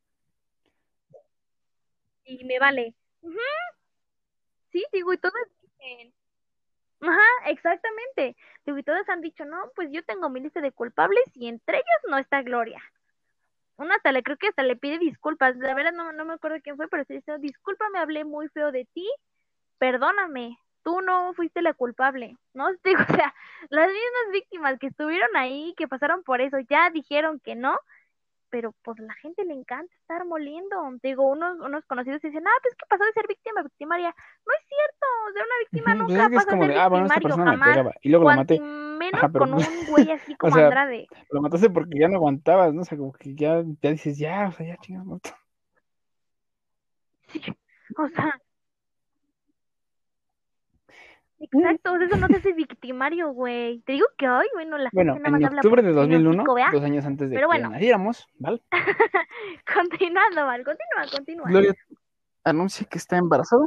Y me vale. Sí, digo, y todas dicen. Ajá, exactamente. Digo, y todas han dicho, no, pues yo tengo mi lista de culpables y entre ellas no está Gloria. Una creo que hasta le pide disculpas. La verdad no me acuerdo quién fue, pero sí dice, discúlpame, hablé muy feo de ti, perdóname, tú no fuiste la culpable, ¿no? Digo, o sea, las mismas víctimas que estuvieron ahí, que pasaron por eso, ya dijeron que no, pero pues la gente le encanta estar moliendo. Digo, unos conocidos dicen, pues que pasó de ser víctima a victimaria. No es cierto, de una víctima
Pues
nunca
es que es
pasa a
como
ser
de, bueno, esta
victimario,
persona me
jamás.
pegaba y luego lo maté.
Menos
Ajá, pero
con
pues,
un güey así
o
como
sea,
Andrade.
lo mataste porque ya no aguantabas, ¿no? O sea, como que ya dices, ya, o sea, ya chingas muerto.
Sí, o sea, exacto, eso no te hace victimario, güey. Te digo que hoy, bueno, la gente
Bueno,
nada más
en
habla por
octubre de
su
2001,
hocico, ¿vea?
2 años antes de
Pero
que
bueno,
naciéramos, ¿vale?
continuando, Val, continúa.
Gloria anuncia que está embarazada.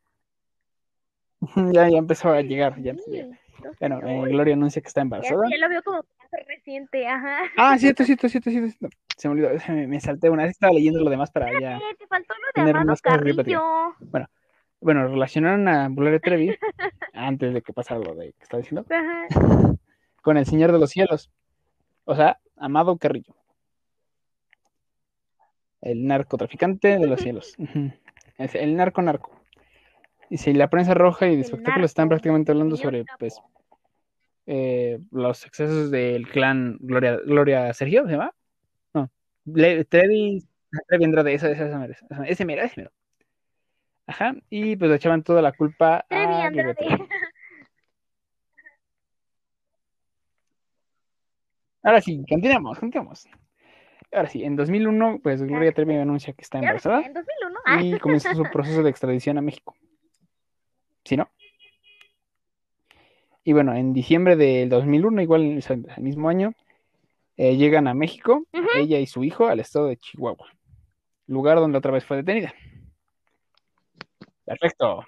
Ya empezó a llegar, ya empezó a llegar. Bueno, Gloria anuncia que está embarazada.
Ya lo veo como reciente, ajá.
Cierto. Se me olvidó, me salté una vez, estaba leyendo lo demás para ya
Te faltó lo de
tener
Amado
más cosas que platicar.
Carrillo.
Bueno, relacionaron a Gloria Trevi, antes de que pasara lo de que estaba diciendo,
Ajá.
con el Señor de los Cielos. O sea, Amado Carrillo. El narcotraficante de los cielos. Es el narco. Y si la prensa roja y el espectáculo están prácticamente hablando sobre, pues, los excesos del clan Gloria Sergio, ¿se llama? No. Trevi Andrade, ese mero. Ajá, y pues le echaban toda la culpa a Gloria Trevi. Ahora sí, continuamos. Ahora sí, en 2001, pues Gloria Trevi anuncia que está embarazada.
En 2001.
Y comenzó su proceso de extradición a México. ¿Sí, no? Y bueno, en diciembre del 2001, igual el mismo año, llegan a México, ella y su hijo, al estado de Chihuahua, lugar donde otra vez fue detenida. Perfecto.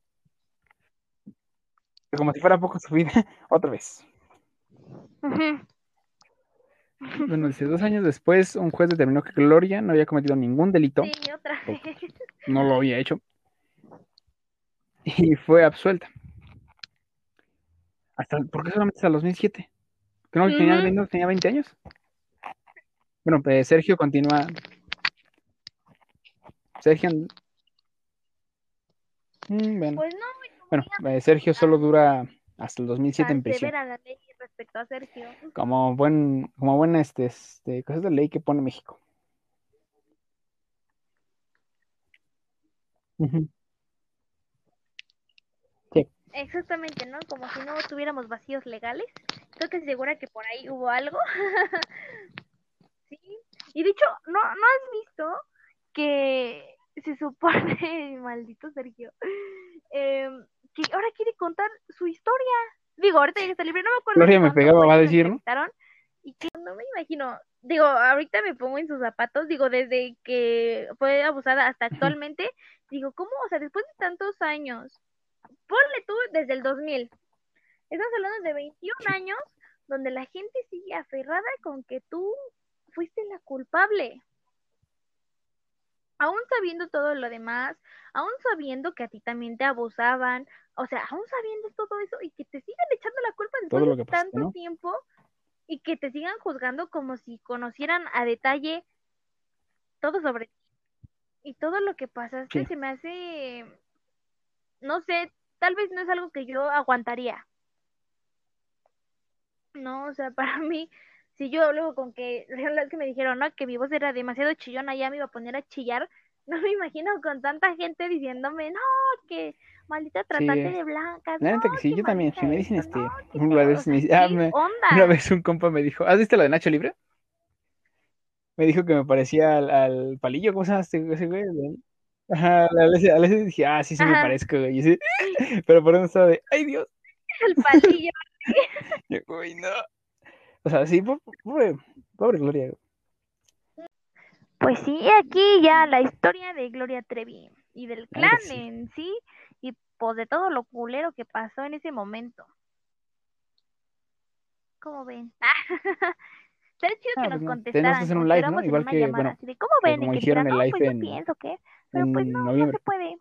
Como si fuera poco su vida, otra vez. Bueno, 2 años después, un juez determinó que Gloria no había cometido ningún delito.
Sí, otra vez.
No lo había hecho. Y fue absuelta. ¿Por qué solamente hasta el 2007? ¿Que no tenía 20 años? Bueno, pues Sergio continúa. Bueno.
Pues no,
Bueno, Sergio solo dura hasta el 2007 en
Tan
prisión.
severa la ley respecto a Sergio.
Como buena cosas de ley que pone México. Ujú. Sí,
Exactamente, ¿no? Como si no tuviéramos vacíos legales. Estoy casi segura que por ahí hubo algo. Sí. Y de hecho, ¿no has visto que se supone, maldito Sergio, que ahora quiere contar su historia? Digo, ahorita ya está libre, no me acuerdo en
Gloria me
cuánto
pegaba,
fue
va a
que lo
decir, ¿no?
entrevistaron. Y que no me imagino, digo, ahorita me pongo en sus zapatos, digo, desde que fue abusada hasta actualmente, digo, ¿cómo? O sea, después de tantos años, ponle tú desde el 2000. Estamos hablando de 21
Sí,
años donde la gente sigue aferrada con que tú fuiste la culpable, aún sabiendo todo lo demás, aún sabiendo que a ti también te abusaban, o sea, aún sabiendo todo eso y que te sigan echando la culpa
todo
después
lo
de
que pasaste,
tanto
¿no?
tiempo y que te sigan juzgando como si conocieran a detalle todo sobre ti y todo lo que pasaste
Sí,
se me hace, no sé, tal vez no es algo que yo aguantaría. No, o sea, para mí, si yo luego con que, la que me dijeron, ¿no? Que mi voz era demasiado chillona, ya me iba a poner a chillar, no me imagino con tanta gente diciéndome, no, que maldita tratante
sí.
de blancas,
La
no,
neta que sí,
que
yo también. Si
maldita
me dicen
esto, no, que
una
todo, o
vez
sea, ¿qué
una
onda?
vez un compa me dijo, ¿has visto la de Nacho Libre? Me dijo que me parecía al palillo, ¿cómo se llama ese güey? Ajá, a la dije, sí me
Ajá,
parezco, güey. Y sí, pero por dentro estaba de, ay Dios,
el palillo.
yo, güey, no. O sea, sí, pobre Gloria, güey.
Pues sí, aquí ya la historia de Gloria Trevi y del
La neta
clan
que sí.
en sí, y pues de todo lo culero que pasó en ese momento. ¿Cómo ven? Sería chido que
Ah,
nos
pues no. Tenemos que
contestaran
hacer
como
un
si
live, ¿no?
estuviéramos en
Igual
una
que,
llamada,
bueno,
así de cómo
que
ven y
como
que dijeran,
hicieron
no,
el live
pues yo pienso que, pero pues
en
no, no se
noviembre.
puede.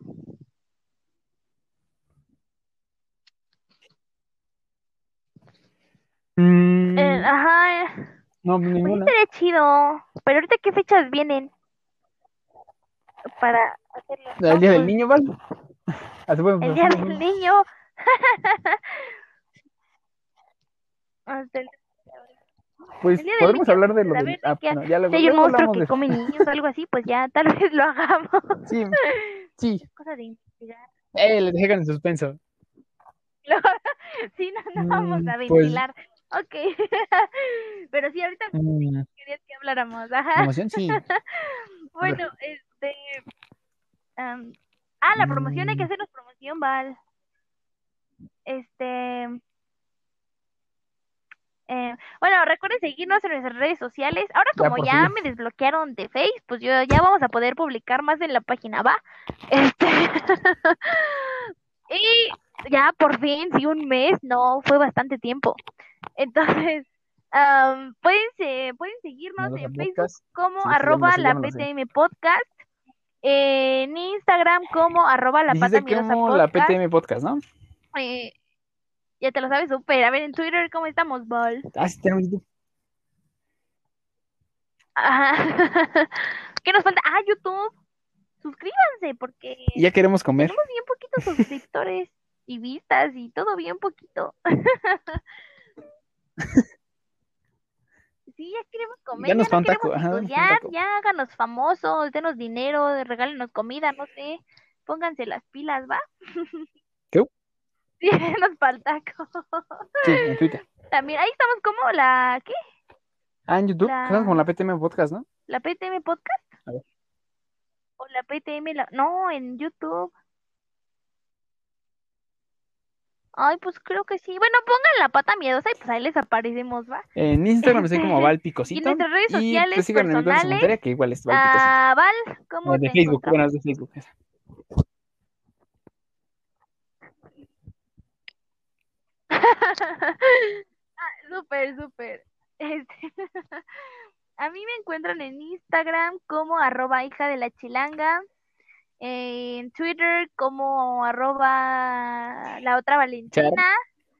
Mm,
Ajá,
no,
pues sí
ninguna.
estaría chido, pero ahorita qué fechas vienen para hacerlo,
El
no,
día del
pues
niño, ¿vale?
el día
Hacemos
del
uno.
niño, hasta el
Pues
día del
podemos
niño,
hablar de
pues
lo
a
del.
ver de qué,
Bueno, ya
si hay un
luego
monstruo
hablamos
que
de.
come niños o algo así, pues ya tal vez lo hagamos.
Sí, sí.
Es cosa de investigar.
Les dejan en suspenso.
Sí, no, no vamos a
Pues.
ventilar. Ok. Pero sí, ahorita
mm,
querías que habláramos.
de
Ajá.
emoción, sí. A ver.
Bueno, am, la promoción, hay que
Mm,
hacernos promoción, Val. Este, bueno, recuerden seguirnos en nuestras redes sociales. Ahora
ya
como
por
ya
fin.
me desbloquearon de Face, pues yo ya vamos a poder publicar más en la página, ¿va? Este, y ya por fin, sí, un mes, no, fue bastante tiempo. Entonces, pueden seguirnos
Medusa
en Facebook
Podcast.
como
Sí, ese ya me lo
arroba
sé, ya
la
me lo sé.
PTM Podcast, en Instagram como arroba la pata
Dijiste
miedosa
como la
podcast.
PTM Podcast, ¿no?
eh, ya te lo sabes súper. A ver, en Twitter, ¿cómo estamos, Ball?
Sí, tenemos YouTube.
Ajá. ¿Qué nos falta? YouTube. Suscríbanse porque
Y ya queremos comer.
tenemos bien poquitos suscriptores y vistas y todo bien poquito. Sí, ya queremos
Ya
comer, ya
nos
no
falta
queremos
taco. Ajá, nos falta
estudiar,
taco.
ya háganos famosos, denos dinero, regálenos comida, no sé, pónganse las pilas, ¿va?
¿Qué?
Sí, nos falta.
Sí, en Twitter.
También, ahí estamos como la, ¿qué?
En YouTube. Estamos como
La,
la PTM Podcast, ¿no?
la PTM Podcast
A ver.
o la PTM, no, en YouTube. Ay, pues creo que sí. Bueno, pongan la pata miedosa y pues ahí les aparecemos, ¿va?
En Instagram estoy como
Este,
Val
y en
Picosito.
nuestras redes
Y pues
sociales
síganme en mi cuenta
personales,
secundaria, que igual es Val Picosito.
Val, ¿cómo
De
te
Facebook, bueno,
encontramos?
es de Facebook. Esa.
Súper, súper. Este, a mí me encuentran en Instagram como arroba hija de la chilanga, en Twitter como arroba la otra
Chao.
Valentina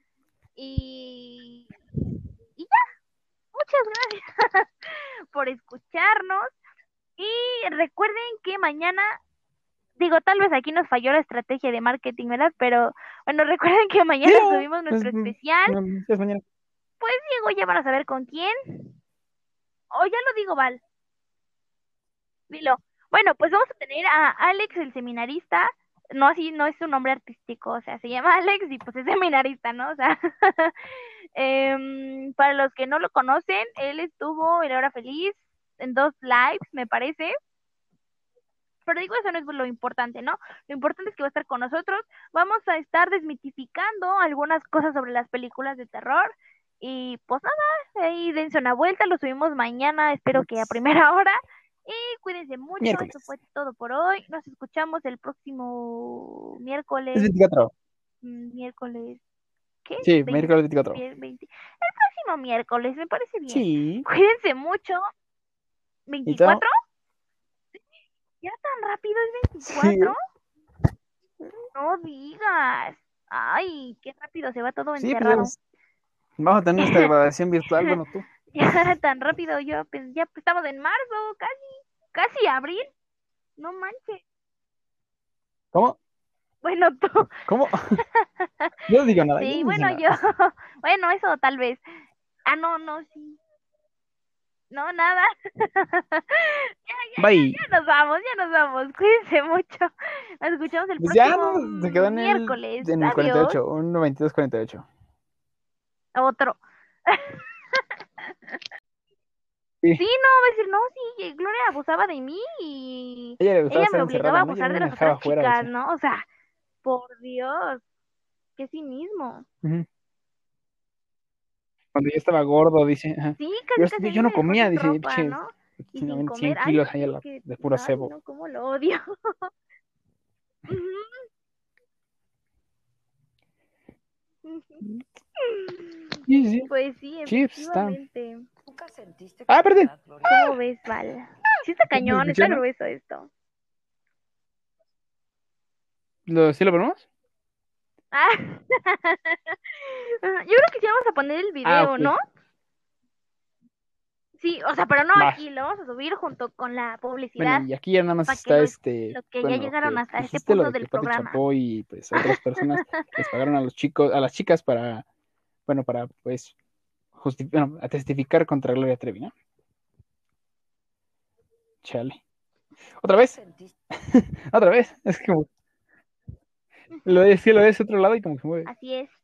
y, y ya, muchas gracias por escucharnos y recuerden que mañana Digo, tal vez aquí nos falló la estrategia de marketing, ¿verdad? Pero bueno, recuerden que mañana
Dilo,
subimos nuestro especial.
es mañana.
Pues Diego, ya van a saber con quién. O ya lo digo, Val. Dilo. Bueno, pues vamos a tener a Alex, el seminarista. No, así no es su nombre artístico, o sea, se llama Alex y pues es seminarista, ¿no? O sea, para los que no lo conocen, él estuvo en La Hora Feliz en 2 lives, me parece. Pero digo, eso no es lo importante, ¿no? Lo importante es que va a estar con nosotros. Vamos a estar desmitificando algunas cosas sobre las películas de terror. Y pues nada, ahí dense una vuelta, lo subimos mañana, espero que a primera hora. Y cuídense mucho,
Miércoles.
eso fue todo por hoy. Nos escuchamos el próximo
Es
miércoles.
24.
Miércoles, ¿qué?
Sí,
20,
miércoles 24.
20. El próximo miércoles, me parece bien.
Sí.
Cuídense mucho.
¿Y todo?
¿24? ¿Ya tan rápido es
Sí.
24? No digas. Ay, qué rápido se va todo
Sí, pues
encerrado.
vamos a tener esta grabación virtual, bueno, tú.
Ya tan rápido, yo pues ya estamos en marzo, casi abril. No manches.
¿Cómo?
Bueno, tú.
¿Cómo? Yo no digo nada.
Sí,
yo no
bueno,
digo
yo.
nada.
Bueno, eso tal vez. Ah, no, no, sí. No, nada.
Bye.
Ya nos vamos, ya nos vamos. Cuídense mucho. Nos escuchamos el
Pues ya
próximo
no, se quedó
miércoles.
en el
Adiós.
48, un 92-48.
Otro.
Sí.
Sí, no, va a decir, no, sí, Gloria abusaba de mí y
A ella le gustaba
ella me
estar
obligaba a
encerrada, ¿no? Yo
abusar
no
de
me
las
dejaba
otras
afuera,
chicas,
decía.
¿no? O sea, por Dios, qué cinismo.
Ujú. Cuando yo estaba gordo, dice. Ajá.
Sí,
Yo,
casi casi a mí
yo no
me dejó
comía,
sin
dice,
ropa,
pinche,
¿no? Y sin
100
comer. Ay,
kilos ahí
sí, que,
de puro
ay,
cebo.
no, cómo lo odio.
Sí, sí.
Pues sí,
Sí, pues está.
efectivamente.
¿Nunca sentiste
Ah, perdón.
curiosidad, Gloria?
¿Cómo ves, Val? Sí está
¿Sí se
cañón,
escuchó,
está
no?
grueso esto.
¿Sí lo ponemos?
Ah. Yo creo que sí vamos a poner el
Ah,
video,
ok.
¿no? Sí, o sea, pero no
Va.
aquí, lo vamos a subir junto con la
Bueno,
publicidad
y aquí ya nada más
para que
está
los que ya
bueno, lo
llegaron
que
hasta este
dijiste, lo
punto
de que
del
Pati
programa.
Chapoy y pues otras personas les pagaron a los chicos, a las chicas para, bueno, para pues bueno, a testificar contra Gloria Trevi, ¿no? Chale. ¿Otra vez?
¿Sentiste?
¿Otra vez? Es como, lo de otro lado y como que se mueve.
Así es.